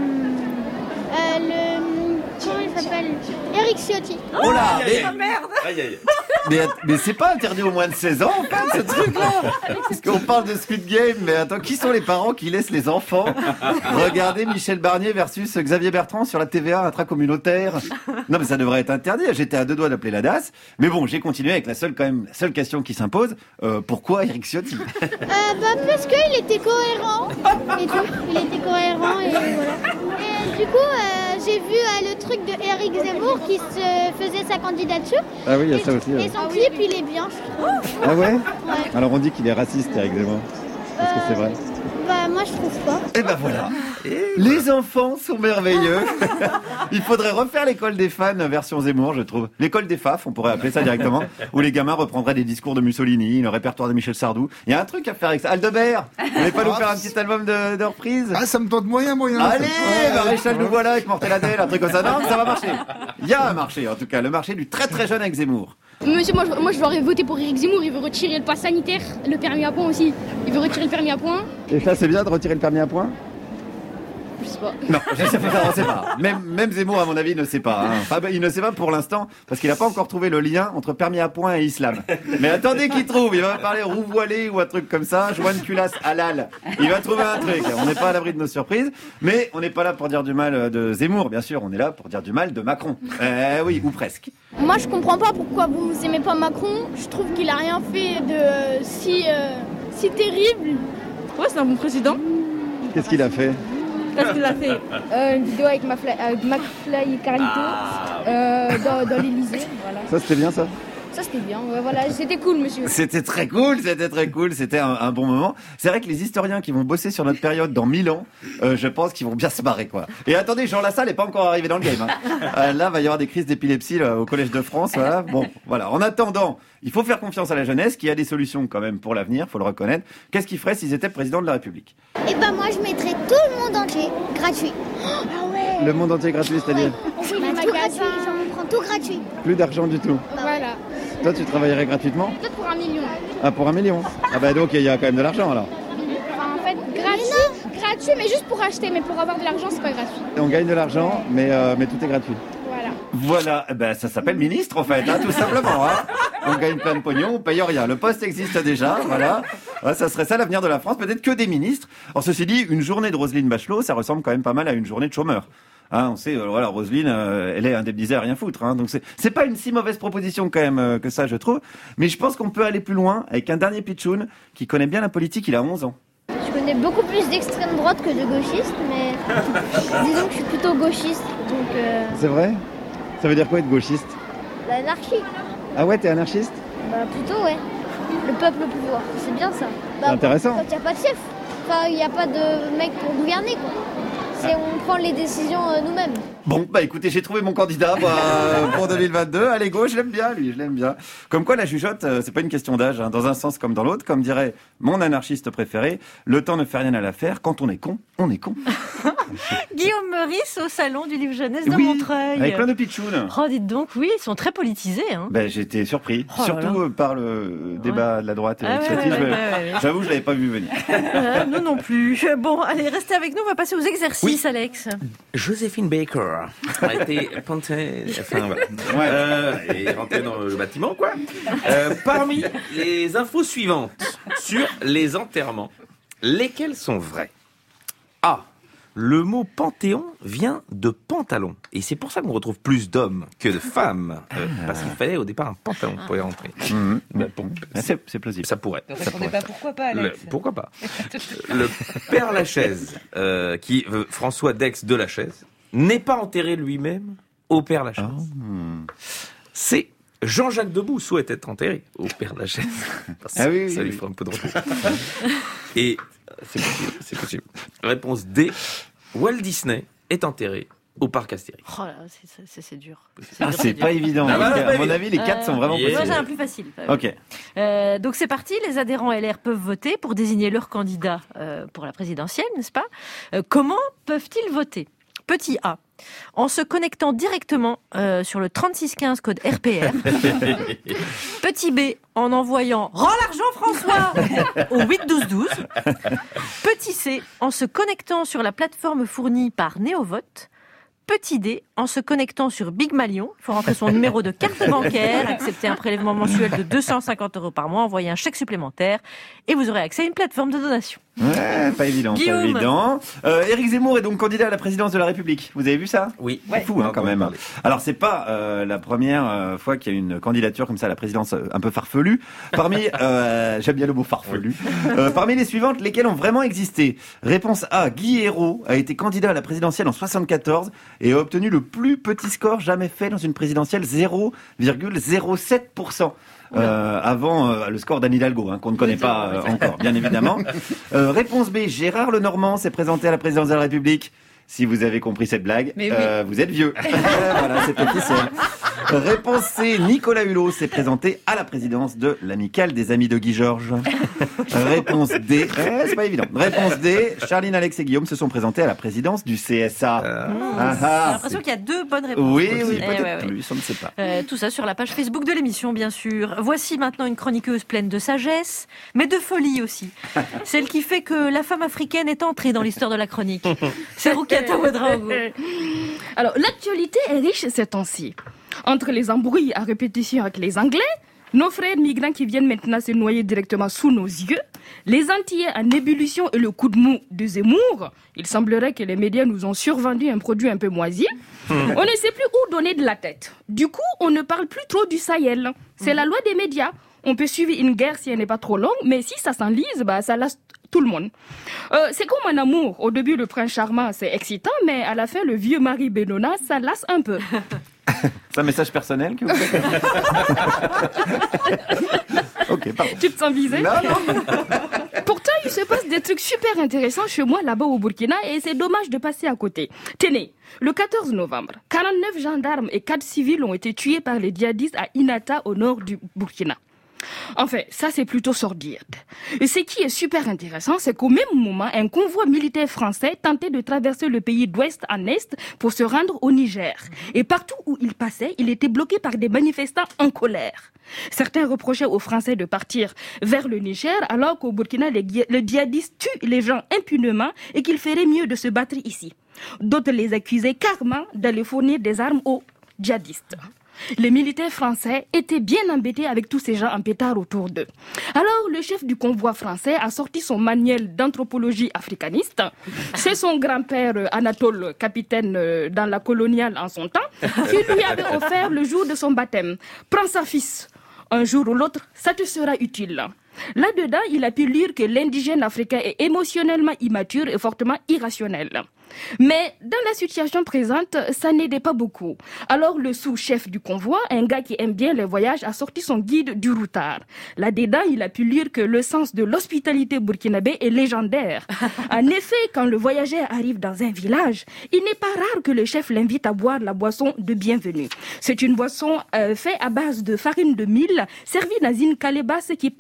euh, le... Comment il s'appelle? Eric Ciotti. Oh là, mais- merde. Aïe, aïe. Mais, mais c'est pas interdit aux moins de seize ans, en fait, ce truc-là. Parce qu'on parle de Squid Game, mais attends, qui sont les parents qui laissent les enfants regarder Michel Barnier versus Xavier Bertrand sur la T V A intracommunautaire? Non, mais ça devrait être interdit. J'étais à deux doigts d'appeler la D A S. Mais bon, j'ai continué avec la seule, quand même, la seule question qui s'impose. Euh, pourquoi Eric Ciotti? Euh, bah parce qu'il était cohérent et tout. Il était cohérent et voilà. Et du coup euh, j'ai vu euh, le truc de Eric Zemmour qui se faisait sa candidature. Ah oui, il y a Et- ça aussi, ouais. Et son clip il est bien je trouve. Ah ouais? Ouais. Alors on dit qu'il est raciste, Eric Zemmour. Est-ce que c'est vrai? Bah moi je trouve pas. Et ben voilà. Les enfants sont merveilleux. Il faudrait refaire l'école des fans version Zemmour, je trouve. L'école des faf, on pourrait appeler ça directement, où les gamins reprendraient des discours de Mussolini, le répertoire de Michel Sardou. Il y a un truc à faire avec ça. Aldebert, vous voulez pas nous faire un petit album de, de reprise? Ah, ça me tente moyen, moyen. Allez, Ouais, Maréchal, ouais. nous voilà avec Mortel Adèle, un truc comme ça. Non, ça va marcher. Il y a un marché, en tout cas, le marché du très très jeune avec Zemmour. Monsieur, moi je, moi je l'aurais voté pour Éric Zemmour, il veut retirer le pass sanitaire, le permis à point aussi. Il veut retirer le permis à point. Et ça, c'est bien de retirer le permis à point? Je sais pas. Non, je sais pas, on sait pas. Même, même Zemmour, à mon avis, ne sait pas. Hein. Enfin, ben, il ne sait pas pour l'instant, parce qu'il n'a pas encore trouvé le lien entre permis à point et islam. Mais attendez qu'il trouve. Il va parler roue voilée ou un truc comme ça, joint de culasse halal. Il va trouver un truc. On n'est pas à l'abri de nos surprises, mais on n'est pas là pour dire du mal de Zemmour, bien sûr. On est là pour dire du mal de Macron. Eh oui, ou presque. Moi je comprends pas pourquoi vous aimez pas Macron. Je trouve qu'il a rien fait de euh, si, euh, si terrible. Ouais, c'est un bon président. Qu'est-ce qu'il a fait? Qu'est-ce qu'il a fait euh, Une vidéo avec, Mafla, avec McFly et Carlito euh, dans, dans l'Elysée. Voilà. Ça, c'était bien, ça? Ça c'était bien, ouais, voilà, c'était cool monsieur. C'était très cool, c'était très cool, c'était un, un bon moment. C'est vrai que les historiens qui vont bosser sur notre période dans mille ans, euh, je pense qu'ils vont bien se marrer, quoi. Et attendez, Jean Lassalle n'est pas encore arrivé dans le game. Hein. Euh, là, va y avoir des crises d'épilepsie là, au Collège de France. Voilà. Bon, voilà. En attendant, il faut faire confiance à la jeunesse, qui a des solutions quand même pour l'avenir, faut le reconnaître. Qu'est-ce qu'ils feraient s'ils étaient président de la République? Et bah moi je mettrais tout le monde entier gratuit. Ah ouais. Le monde entier gratuit, c'est-à-dire Bah, tout gratuit, genre on prend tout gratuit. plus d'argent du tout. Voilà. Toi, tu travaillerais gratuitement? Peut-être pour un million. Ah, pour un million? Ah bah donc, il y a quand même de l'argent, alors. Enfin, en fait, gratuit, gratuit, mais juste pour acheter, mais pour avoir de l'argent, c'est pas gratuit. On gagne de l'argent, mais, euh, mais tout est gratuit. Voilà. Voilà, eh ben, ça s'appelle ministre en fait, hein, tout simplement. Hein. On gagne plein de pognon, on paye rien. Le poste existe déjà, voilà. Ouais, ça serait ça l'avenir de la France, peut-être que des ministres. Alors ceci dit, une journée de Roselyne Bachelot, ça ressemble quand même pas mal à une journée de chômeur. Hein, on sait, euh, voilà, Roselyne, euh, elle est indemnisée à rien foutre. Hein, donc c'est c'est pas une si mauvaise proposition quand même euh, que ça, je trouve. Mais je pense qu'on peut aller plus loin avec un dernier pitchoun qui connaît bien la politique. Il a onze ans. Je connais beaucoup plus d'extrême droite que de gauchiste, mais disons que je suis plutôt gauchiste, donc euh, C'est vrai? Ça veut dire quoi être gauchiste? l'anarchie. Ah ouais, t'es anarchiste? Bah plutôt ouais. Le peuple au pouvoir, c'est bien ça. Bah, C'est intéressant. Quand il n'y a pas de chef, enfin il n'y a pas de mec pour gouverner quoi. C'est on prend les décisions euh, nous-mêmes. Bon, bah écoutez, j'ai trouvé mon candidat moi, pour deux mille vingt-deux. Allez, go, je l'aime bien, lui, je l'aime bien. Comme quoi, la jugeote, euh, c'est pas une question d'âge, hein, dans un sens comme dans l'autre. Comme dirait mon anarchiste préféré, le temps ne fait rien à l'affaire. Quand on est con, on est con. Guillaume Meurice au salon du livre jeunesse de Oui, Montreuil. avec plein de pitchounes. Oh, dites donc, oui, ils sont très politisés. Hein. Ben, j'étais surpris, Oh là surtout là. euh, par le débat Ouais. de la droite et Ah ouais, initiative. ouais, ouais, ouais, ouais. J'avoue, je l'avais pas vu venir. Euh, nous non plus. Bon, allez, restez avec nous, on va passer aux exercices, Alex. Joséphine Baker a été pointée, enfin voilà, euh, et rentrée dans le bâtiment quoi. Euh, parmi les infos suivantes sur les enterrements, lesquelles sont vraies? A. Le mot panthéon vient de pantalon. Et c'est pour ça qu'on retrouve plus d'hommes que de femmes. Euh, parce qu'il fallait au départ un pantalon pour y rentrer. Mhm. Ben, pour- C'est, c'est plausible. Ça pourrait. Ne Ça répondez pourrait. pas pourquoi pas, Alex. Le- pourquoi pas Le père Lachaise, euh, qui euh, François Dex de Lachaise, n'est pas enterré lui-même au père Lachaise. C'est Jean-Jacques Debout souhaite être enterré au père Lachaise. Parce que Ah oui, ça oui, lui oui. fera un peu de repos. Et c'est possible, c'est possible. Réponse D. Walt Disney est enterré au parc Astérix. Oh là, c'est, c'est, c'est dur. Ah, dur, c'est dur. pas évident. Ah bah, À pas mon évident. avis, les quatre Euh, sont vraiment Yeah. Moi, possibles. j'ai un plus facile. Ok. Euh, donc c'est parti, les adhérents L R peuvent voter pour désigner leur candidat euh, pour la présidentielle, n'est-ce pas? Euh, Comment peuvent-ils voter? Petit A, en se connectant directement euh, sur le trente-six quinze code R P R. Petit B, en envoyant « Rends l'argent François !» au huit douze douze. Petit C, en se connectant sur la plateforme fournie par Néovote. Petit D, en se connectant sur Big Malion, il faut rentrer son numéro de carte bancaire, accepter un prélèvement mensuel de deux cent cinquante euros par mois, envoyer un chèque supplémentaire, et vous aurez accès à une plateforme de donation. Ouais, pas évident, Guillaume. pas évident. Euh, Éric Zemmour est donc candidat à la présidence de la République. Vous avez vu ça? Oui. C'est fou, hein, quand même. Alors, c'est pas euh, la première euh, fois qu'il y a une candidature comme ça à la présidence euh, un peu farfelue. Parmi, euh, j'aime bien le mot farfelu. Euh, parmi les suivantes, lesquelles ont vraiment existé? Réponse A. Guy Hérault a été candidat à la présidentielle en soixante-quatorze et a obtenu le plus petit score jamais fait dans une présidentielle, zéro virgule zéro sept pour cent. Euh, avant euh, le score d'Anne Hidalgo, hein, qu'on ne connaît pas euh, encore, bien évidemment. Euh, réponse B, Gérard Lenormand s'est présenté à la présidence de la République. Si vous avez compris cette blague, Mais oui. euh, vous êtes vieux. Voilà, c'est officiel. Réponse C, Nicolas Hulot s'est présenté à la présidence de l'amicale des amis de Guy Georges. Réponse D, eh, c'est pas évident. Réponse D, Charline, Alex et Guillaume se sont présentés à la présidence du C S A. Mmh, Ah, J'ai ah, l'impression qu'il y a deux bonnes réponses. oui, oui, Eh peut-être ouais, ouais. plus, on ne sait pas. Euh, tout ça sur la page Facebook de l'émission, bien sûr. Voici maintenant une chroniqueuse pleine de sagesse, mais de folie aussi. Celle qui fait que la femme africaine est entrée dans l'histoire de la chronique. C'est Roukiata Ouedraogo. Alors, l'actualité est riche ces temps-ci. Entre les embrouilles à répétition avec les Anglais, nos frères migrants qui viennent maintenant se noyer directement sous nos yeux, les Antillais en ébullition et le coup de mou de Zemmour, il semblerait que les médias nous ont survendu un produit un peu moisi. On ne sait plus où donner de la tête. Du coup, on ne parle plus trop du Sahel. C'est la loi des médias. On peut suivre une guerre si elle n'est pas trop longue, mais si ça s'enlise, bah, ça lasse tout le monde. Euh, c'est comme un amour. Au début, le prince charmant, c'est excitant, mais à la fin, le vieux mari Benona, ça lasse un peu. C'est un message personnel que vous faites? Ok, pardon. Tu te sens visé? Non, non. Pourtant, il se passe des trucs super intéressants chez moi là-bas au Burkina et c'est dommage de passer à côté. Tenez, le quatorze novembre, quarante-neuf gendarmes et quatre civils ont été tués par les djihadistes à Inata au nord du Burkina. Enfin, ça c'est plutôt sordide. Et ce qui est super intéressant, c'est qu'au même moment, un convoi militaire français tentait de traverser le pays d'ouest en est pour se rendre au Niger. Et partout où il passait, il était bloqué par des manifestants en colère. Certains reprochaient aux Français de partir vers le Niger, alors qu'au Burkina, les, les djihadistes tuent les gens impunément et qu'il ferait mieux de se battre ici. D'autres les accusaient carrément d'aller fournir des armes aux djihadistes. Les militaires français étaient bien embêtés avec tous ces gens en pétard autour d'eux. Alors, le chef du convoi français a sorti son manuel d'anthropologie africaniste. C'est son grand-père Anatole, capitaine dans la coloniale en son temps, qui lui avait offert le jour de son baptême. Prends ça, fils. Un jour ou l'autre, ça te sera utile. Là-dedans, il a pu lire que l'indigène africain est émotionnellement immature et fortement irrationnel. Mais dans la situation présente, ça n'aidait pas beaucoup. Alors le sous-chef du convoi, un gars qui aime bien les voyages, a sorti son guide du routard. Là-dedans, il a pu lire que le sens de l'hospitalité burkinabé est légendaire. En effet, quand le voyageur arrive dans un village, il n'est pas rare que le chef l'invite à boire la boisson de bienvenue. C'est une boisson euh, faite à base de farine de mil, servie dans une calebasse qui passe par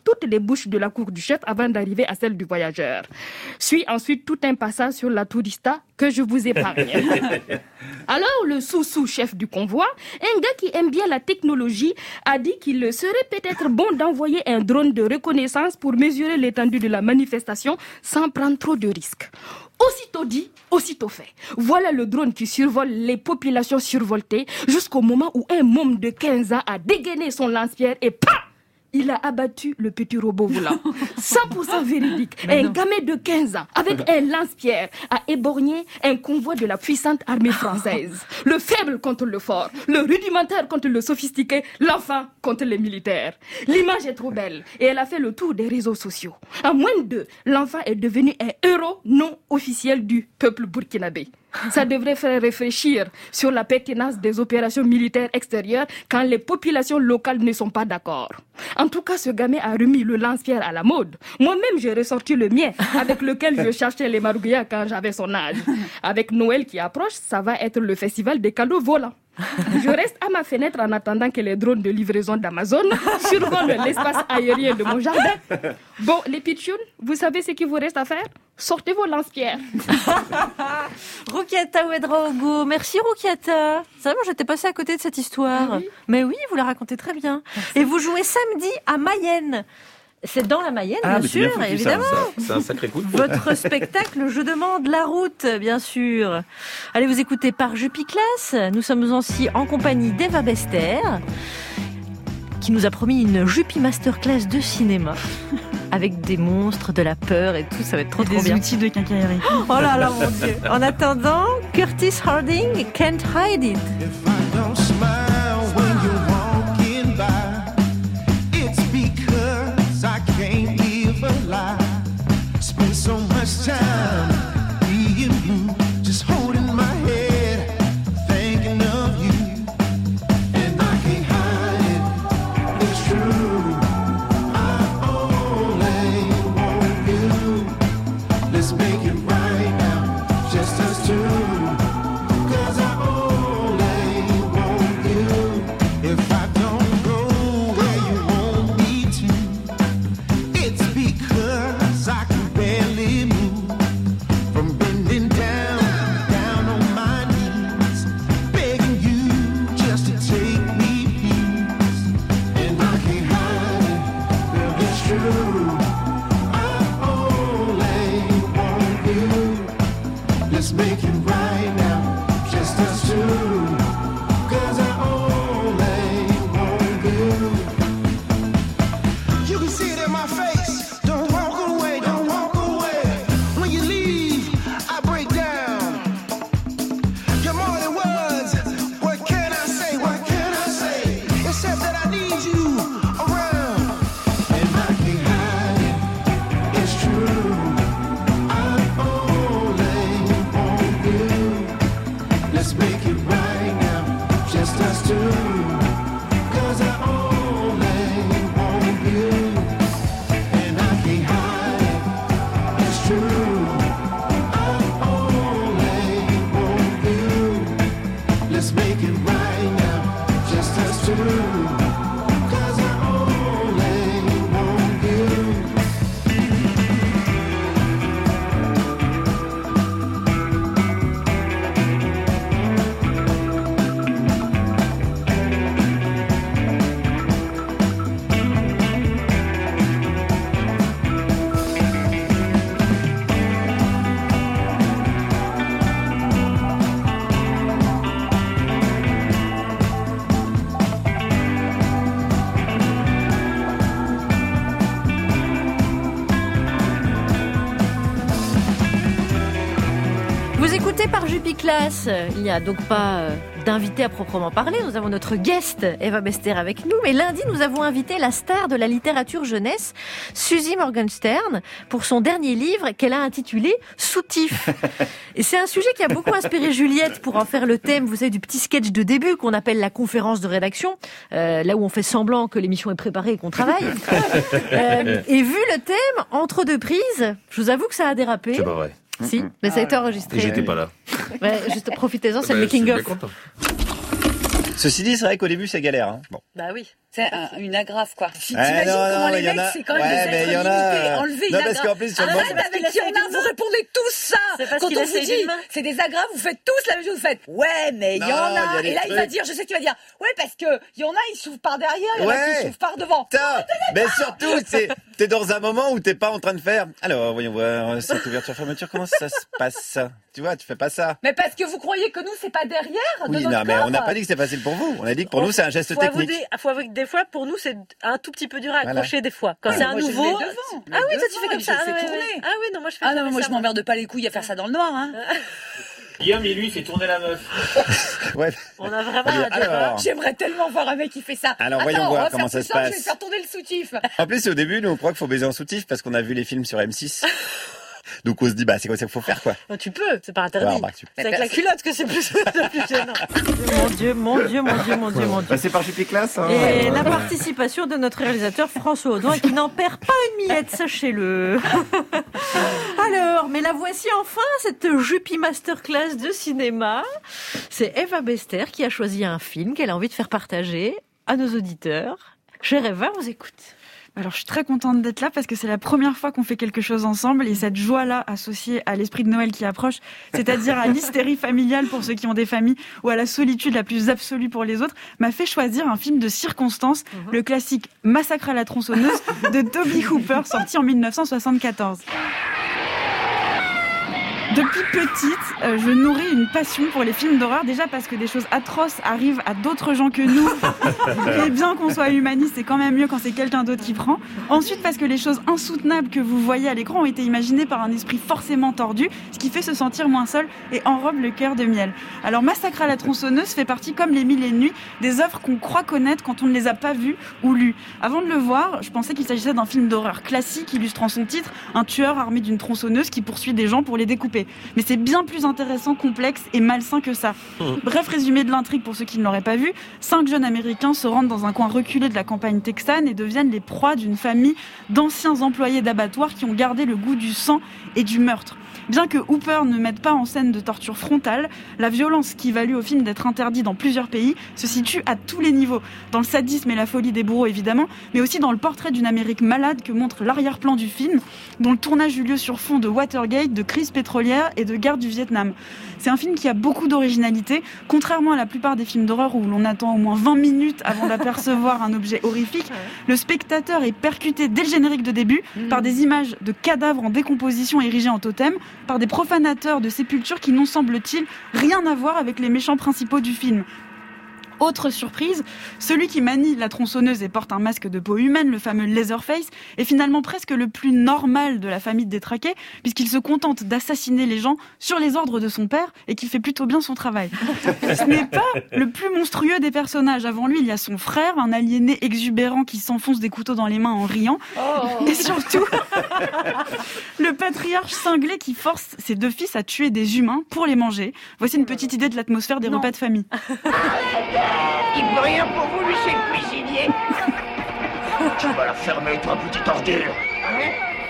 toutes les bouches de la cour du chef avant d'arriver à celle du voyageur. Suit ensuite tout un passage sur la tourista que je vous épargne. Alors, le sous-sous-chef du convoi, un gars qui aime bien la technologie, a dit qu'il serait peut-être bon d'envoyer un drone de reconnaissance pour mesurer l'étendue de la manifestation sans prendre trop de risques. Aussitôt dit, aussitôt fait. Voilà le drone qui survole les populations survoltées jusqu'au moment où un môme de quinze ans a dégainé son lance-pierre et paf! Il a abattu le petit robot volant. cent pour cent véridique. Mais un non. gamin de quinze ans, avec un lance-pierre, a éborgné un convoi de la puissante armée française. Le faible contre le fort, le rudimentaire contre le sophistiqué, l'enfant contre les militaires. L'image est trop belle et elle a fait le tour des réseaux sociaux. En moins de deux, l'enfant est devenu un héros non officiel du peuple burkinabé. Ça devrait faire réfléchir sur la pertinence des opérations militaires extérieures quand les populations locales ne sont pas d'accord. En tout cas, ce gamin a remis le lance-pierre à la mode. Moi-même, j'ai ressorti le mien, avec lequel je cherchais les marouillas quand j'avais son âge. Avec Noël qui approche, ça va être le festival des cadeaux volants. Je reste à ma fenêtre en attendant que les drones de livraison d'Amazon survolent l'espace aérien de mon jardin. Bon, les pitchouns, vous savez ce qu'il vous reste à faire? Sortez vos lance-pierres. Roukiata Ouedraogo, merci Roukiata. Ça va, moi j'étais passée à côté de cette histoire. Ah oui. Mais oui, vous la racontez très bien. Et vous jouez samedi à Mayenne. C'est dans la Mayenne, Ah, bien mais c'est bien sûr, foutu, ça, évidemment. Ça, C'est un sacré coup de peau. Votre spectacle, je demande la route, bien sûr. Allez, vous écoutez par Jupiclass. Nous sommes aussi en compagnie d'Eva Bester, qui nous a promis une Jupi Masterclass de cinéma, avec des monstres, de la peur et tout. Ça va être trop, Et trop des bien. outils de quincaillerie. Oh là là, mon Dieu. En attendant, Curtis Harding, Can't Hide It. Don't smile when you're walking by. It's because I can't live a lie. Spend so much time being blue, just holding my head, thinking of you, and I can't hide it. It's true. I only want you. Let's make it right now, just us two. 'Cause I only want you. If I don't go where you want me to, it's because I can barely move. From bending down, down on my knees, begging you just to take me, please. And I can't hide it, girl, it's true. I only want you. Let's make it right now, just us two. 'Cause I only want you. You can see it in my face. Don't walk away, don't walk away. When you leave, I break down. You're more than words. What can I say? What can I say? Except that I need you around. And I can't hide it. It's true. I only want you. Let's make it right now, just us two. 'Cause I only want you. And I can't hide it. It's true. I only want you. Let's make it right now, just us two. 'Cause I only want you. Vous écoutez par Jupiclass. Il n'y a donc pas euh, d'invité à proprement parler. Nous avons notre guest, Eva Bester, avec nous. Mais lundi, nous avons invité la star de la littérature jeunesse, Suzy Morgenstern, pour son dernier livre qu'elle a intitulé Soutif. Et c'est un sujet qui a beaucoup inspiré Juliette pour en faire le thème, vous savez, du petit sketch de début qu'on appelle la conférence de rédaction, euh, là où on fait semblant que l'émission est préparée et qu'on travaille. Euh, et vu le thème, entre deux prises, je vous avoue que ça a dérapé. C'est pas vrai. Si, mais ça a été enregistré. Et j'étais pas là. Ouais, juste profitez-en, c'est Bah, le je suis making bien of. content. Ceci dit, c'est vrai qu'au début, c'est galère. Hein. Bon. Bah oui. C'est un, une agrafe, quoi. Si t'imagines comment les mecs, c'est quand même ouais, des êtres limités. A... Enlever non, une parce qu'en plus, sur le Arrête moment... avec qui on a, vous répondez tous ça. Quand on vous dit, c'est des agrafes, vous faites tous la même chose. Vous faites, ouais, mais il y en a. Et là, il va dire, je sais ce qu'il va dire. Ouais, parce que il y en a, ils s'ouvrent par derrière, il y en a qui s'ouvrent par devant. Mais surtout, c'est, t'es dans un moment où t'es pas en train de faire. Alors, voyons voir, cette ouverture-fermeture, comment ça se passe? Tu vois, tu fais pas ça. Mais parce que vous croyez que nous, c'est pas derrière de Oui, notre non, mais corps. on n'a pas dit que c'est facile pour vous. On a dit que pour nous, c'est un geste faut technique. Avouer, faut avouer que des fois, pour nous, c'est un tout petit peu dur à accrocher Voilà. des fois. Quand Ouais, c'est un moi, je nouveau. le mets devant. Ah oui, toi, tu fais comme Je ça. le fais Ah, ouais, tourner. ouais. Ah oui, non, moi, je fais Ah ça. non, moi, je m'emmerde pas les couilles à faire ça dans le noir, hein. Guillaume, il lui fait tourner la meuf. Ouais. On a vraiment Allez, un débat. alors. J'aimerais tellement voir un mec qui fait ça. Alors, Attends, voyons on voir va comment faire ça plus se simple, passe. Je vais faire tourner le soutif. En plus, au début, nous, on croit qu'il faut baiser en soutif parce qu'on a vu les films sur M six. Donc, on se dit, bah, c'est quoi ça qu'il faut faire, quoi. Oh, tu peux, c'est pas interdit. Ouais, bah, tu- C'est avec la culotte que c'est plus, le plus gênant. Mon Dieu, mon Dieu, mon Dieu, mon Dieu, mon Dieu. Bah, c'est par Juppé Classe, hein. Et la participation de notre réalisateur François Audin qui n'en perd pas une miette, sachez-le. Alors, mais la voici enfin, cette Juppie Masterclass de cinéma. C'est Eva Bester qui a choisi un film qu'elle a envie de faire partager à nos auditeurs. Chère Eva, on vous écoute. Alors, je suis très contente d'être là parce que c'est la première fois qu'on fait quelque chose ensemble et cette joie-là associée à l'esprit de Noël qui approche, c'est-à-dire à l'hystérie familiale pour ceux qui ont des familles ou à la solitude la plus absolue pour les autres, m'a fait choisir un film de circonstance, mm-hmm. le classique Massacre à la tronçonneuse de Toby Hooper, sorti en dix-neuf cent soixante-quatorze. Depuis petite, euh, je nourris une passion pour les films d'horreur, déjà parce que des choses atroces arrivent à d'autres gens que nous. Et bien qu'on soit humaniste, c'est quand même mieux quand c'est quelqu'un d'autre qui prend. Ensuite, parce que les choses insoutenables que vous voyez à l'écran ont été imaginées par un esprit forcément tordu, ce qui fait se sentir moins seul et enrobe le cœur de miel. Alors, Massacre à la tronçonneuse fait partie, comme Les Mille et Une Nuits, des œuvres qu'on croit connaître quand on ne les a pas vues ou lues. Avant de le voir, je pensais qu'il s'agissait d'un film d'horreur classique illustrant son titre, un tueur armé d'une tronçonneuse qui poursuit des gens pour les découper. Mais c'est bien plus intéressant, complexe et malsain que ça. Bref résumé de l'intrigue pour ceux qui ne l'auraient pas vu. Cinq jeunes Américains se rendent dans un coin reculé de la campagne texane et deviennent les proies d'une famille d'anciens employés d'abattoirs qui ont gardé le goût du sang et du meurtre. Bien que Hooper ne mette pas en scène de torture frontale, la violence qui valut au film d'être interdit dans plusieurs pays se situe à tous les niveaux. Dans le sadisme et la folie des bourreaux évidemment, mais aussi dans le portrait d'une Amérique malade que montre l'arrière-plan du film, dont le tournage eut lieu sur fond de Watergate, de crise pétrolière et de guerre du Vietnam. C'est un film qui a beaucoup d'originalité, contrairement à la plupart des films d'horreur où l'on attend au moins vingt minutes avant d'apercevoir un objet horrifique. Le spectateur est percuté dès le générique de début mmh. par des images de cadavres en décomposition érigés en totem, par des profanateurs de sépultures qui n'ont, semble-t-il, rien à voir avec les méchants principaux du film. Autre surprise, celui qui manie la tronçonneuse et porte un masque de peau humaine, le fameux Leatherface, est finalement presque le plus normal de la famille de détraqués, puisqu'il se contente d'assassiner les gens sur les ordres de son père et qu'il fait plutôt bien son travail. Ce n'est pas le plus monstrueux des personnages. Avant lui, il y a son frère, un aliéné exubérant qui s'enfonce des couteaux dans les mains en riant. Oh. Et surtout, le patriarche cinglé qui force ses deux fils à tuer des humains pour les manger. Voici une petite idée de l'atmosphère des non. repas de famille. Il peut rien pour vous, lui, c'est le cuisinier. Tu vas la fermer, toi, petite ordure. Hein?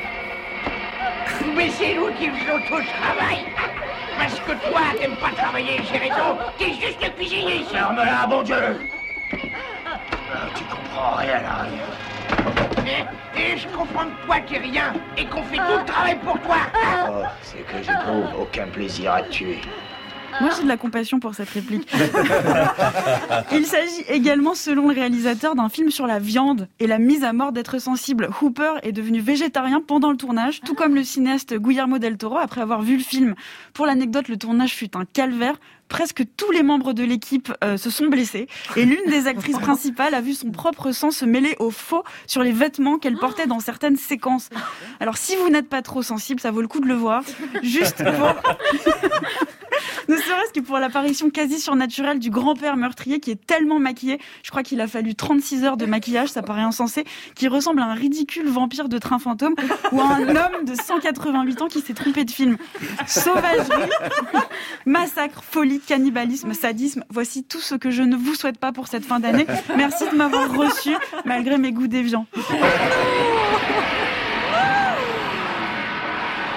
Mais c'est nous qui faisons tout le travail. Parce que toi, t'aimes pas travailler, j'ai raison. T'es juste le cuisinier. Ferme-la, bon Dieu. Ah, tu comprends rien, là. Et, et je comprends que toi, t'es rien. Et qu'on fait tout le travail pour toi. Oh, c'est que j'éprouve aucun plaisir à te tuer. Moi, j'ai de la compassion pour cette réplique. Il s'agit également, selon le réalisateur, d'un film sur la viande et la mise à mort d'êtres sensibles. Hooper est devenu végétarien pendant le tournage, tout comme le cinéaste Guillermo del Toro, après avoir vu le film. Pour l'anecdote, le tournage fut un calvaire. Presque tous les membres de l'équipe euh, se sont blessés. Et l'une des actrices principales a vu son propre sang se mêler au faux sur les vêtements qu'elle portait dans certaines séquences. Alors, si vous n'êtes pas trop sensible, ça vaut le coup de le voir. Juste pour... Ne serait-ce que pour l'apparition quasi surnaturelle du grand-père meurtrier qui est tellement maquillé, je crois qu'il a fallu trente-six heures de maquillage, ça paraît insensé, qui ressemble à un ridicule vampire de train fantôme ou à un homme de cent quatre-vingt-huit ans qui s'est trompé de film. Sauvagerie, massacre, folie, cannibalisme, sadisme, voici tout ce que je ne vous souhaite pas pour cette fin d'année. Merci de m'avoir reçu, malgré mes goûts déviants. Merci.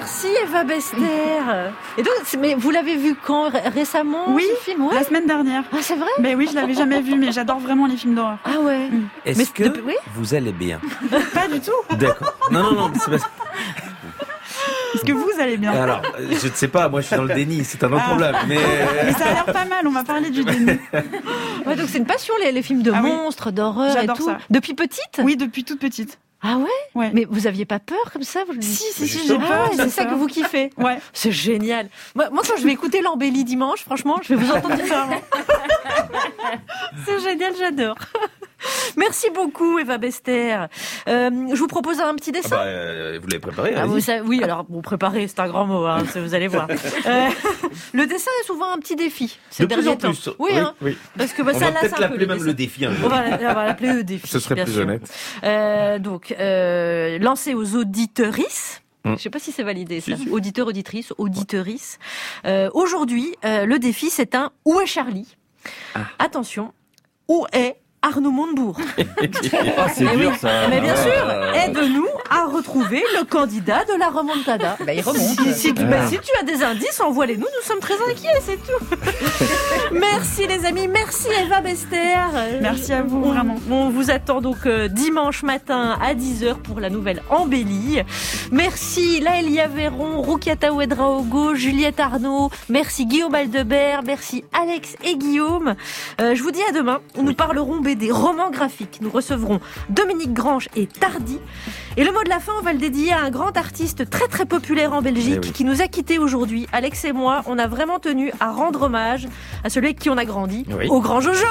Merci Eva Bester. Et donc, c'est- mais vous l'avez vu quand ré- récemment Oui, ce film ouais. la semaine dernière. Ah, c'est vrai? Mais oui, je l'avais jamais vu, mais j'adore vraiment les films d'horreur. Ah ouais. Est-ce Mais que depuis- oui vous allez bien? Pas du tout. D'accord. Non, non, non. c'est pas- Est-ce que vous allez bien? Alors, euh, je ne sais pas, moi je suis dans le déni, c'est un autre Ah. problème. Mais... Mais ça a l'air pas mal, on m'a parlé du déni. Ouais, donc c'est une passion les, les films de Ah oui. monstres, d'horreur et J'adore tout. ça. Depuis petite? Oui, depuis toute petite. Ah ouais? Ouais. Mais vous aviez pas peur comme ça vous le Si, dites si, si, justement. j'ai Ah peur. ouais, j'ai c'est ça peur. que vous kiffez. Ouais. C'est génial. Moi, moi, quand je vais écouter l'embellie dimanche, franchement, je vais vous entendre différemment. C'est génial, j'adore. Merci beaucoup, Eva Bester. Euh, je vous propose un petit Ah dessin. bah, euh, vous l'avez préparé, Ah, allez-y. vous savez- oui, alors bon, préparer, c'est un grand mot, hein, ça, vous allez voir. Euh, le dessin est souvent un petit défi ces De plus derniers en temps. plus. Oui, Oui, hein, oui. parce que bah, On ça va lasse peut-être un peu, l'appeler le même dessin. le défi un jour. On va, on va l'appeler le défi. Ce serait bien plus sûr. honnête. Euh, donc, euh, lancé aux auditrices. Mm. Je sais pas si c'est validé, ça. Auditeur, auditrice, auditrice. Euh, Aujourd'hui, euh, le défi, c'est un Où est Charlie? Ah. Attention, où est Arnaud Montebourg? Ah, c'est Eh dur oui. ça. Mais bien Ouais. sûr, aide-nous à retrouver le candidat de la remontada. Bah, il remonte. Si, si tu, bah, Ah. si tu as des indices, envoie-les-nous, nous sommes très inquiets, c'est tout. Merci les amis, merci Eva Bester. Merci à vous, On- vraiment. On vous attend donc euh, dimanche matin à dix heures pour la nouvelle embellie. Merci Laëlia Véron, Roukiata Ouedraogo, Juliette Arnaud, merci Guillaume Aldebert, merci Alex et Guillaume. Euh, je vous dis à demain, où nous parlerons B D, romans graphiques. Nous recevrons Dominique Grange et Tardy. Et le mot de la fin, on va le dédier à un grand artiste très très populaire en Belgique Eh oui. qui nous a quittés aujourd'hui. Alex et moi, on a vraiment tenu à rendre hommage à celui avec qui on a grandi, Oui. au grand Jojo.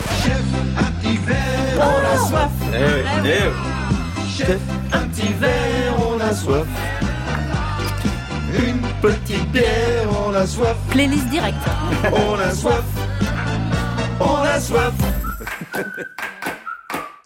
On a soif, Eh oui, eh oui. chef, un petit verre, on a soif. Une petite bière, on a soif. Playlist directe. On a soif, on a soif.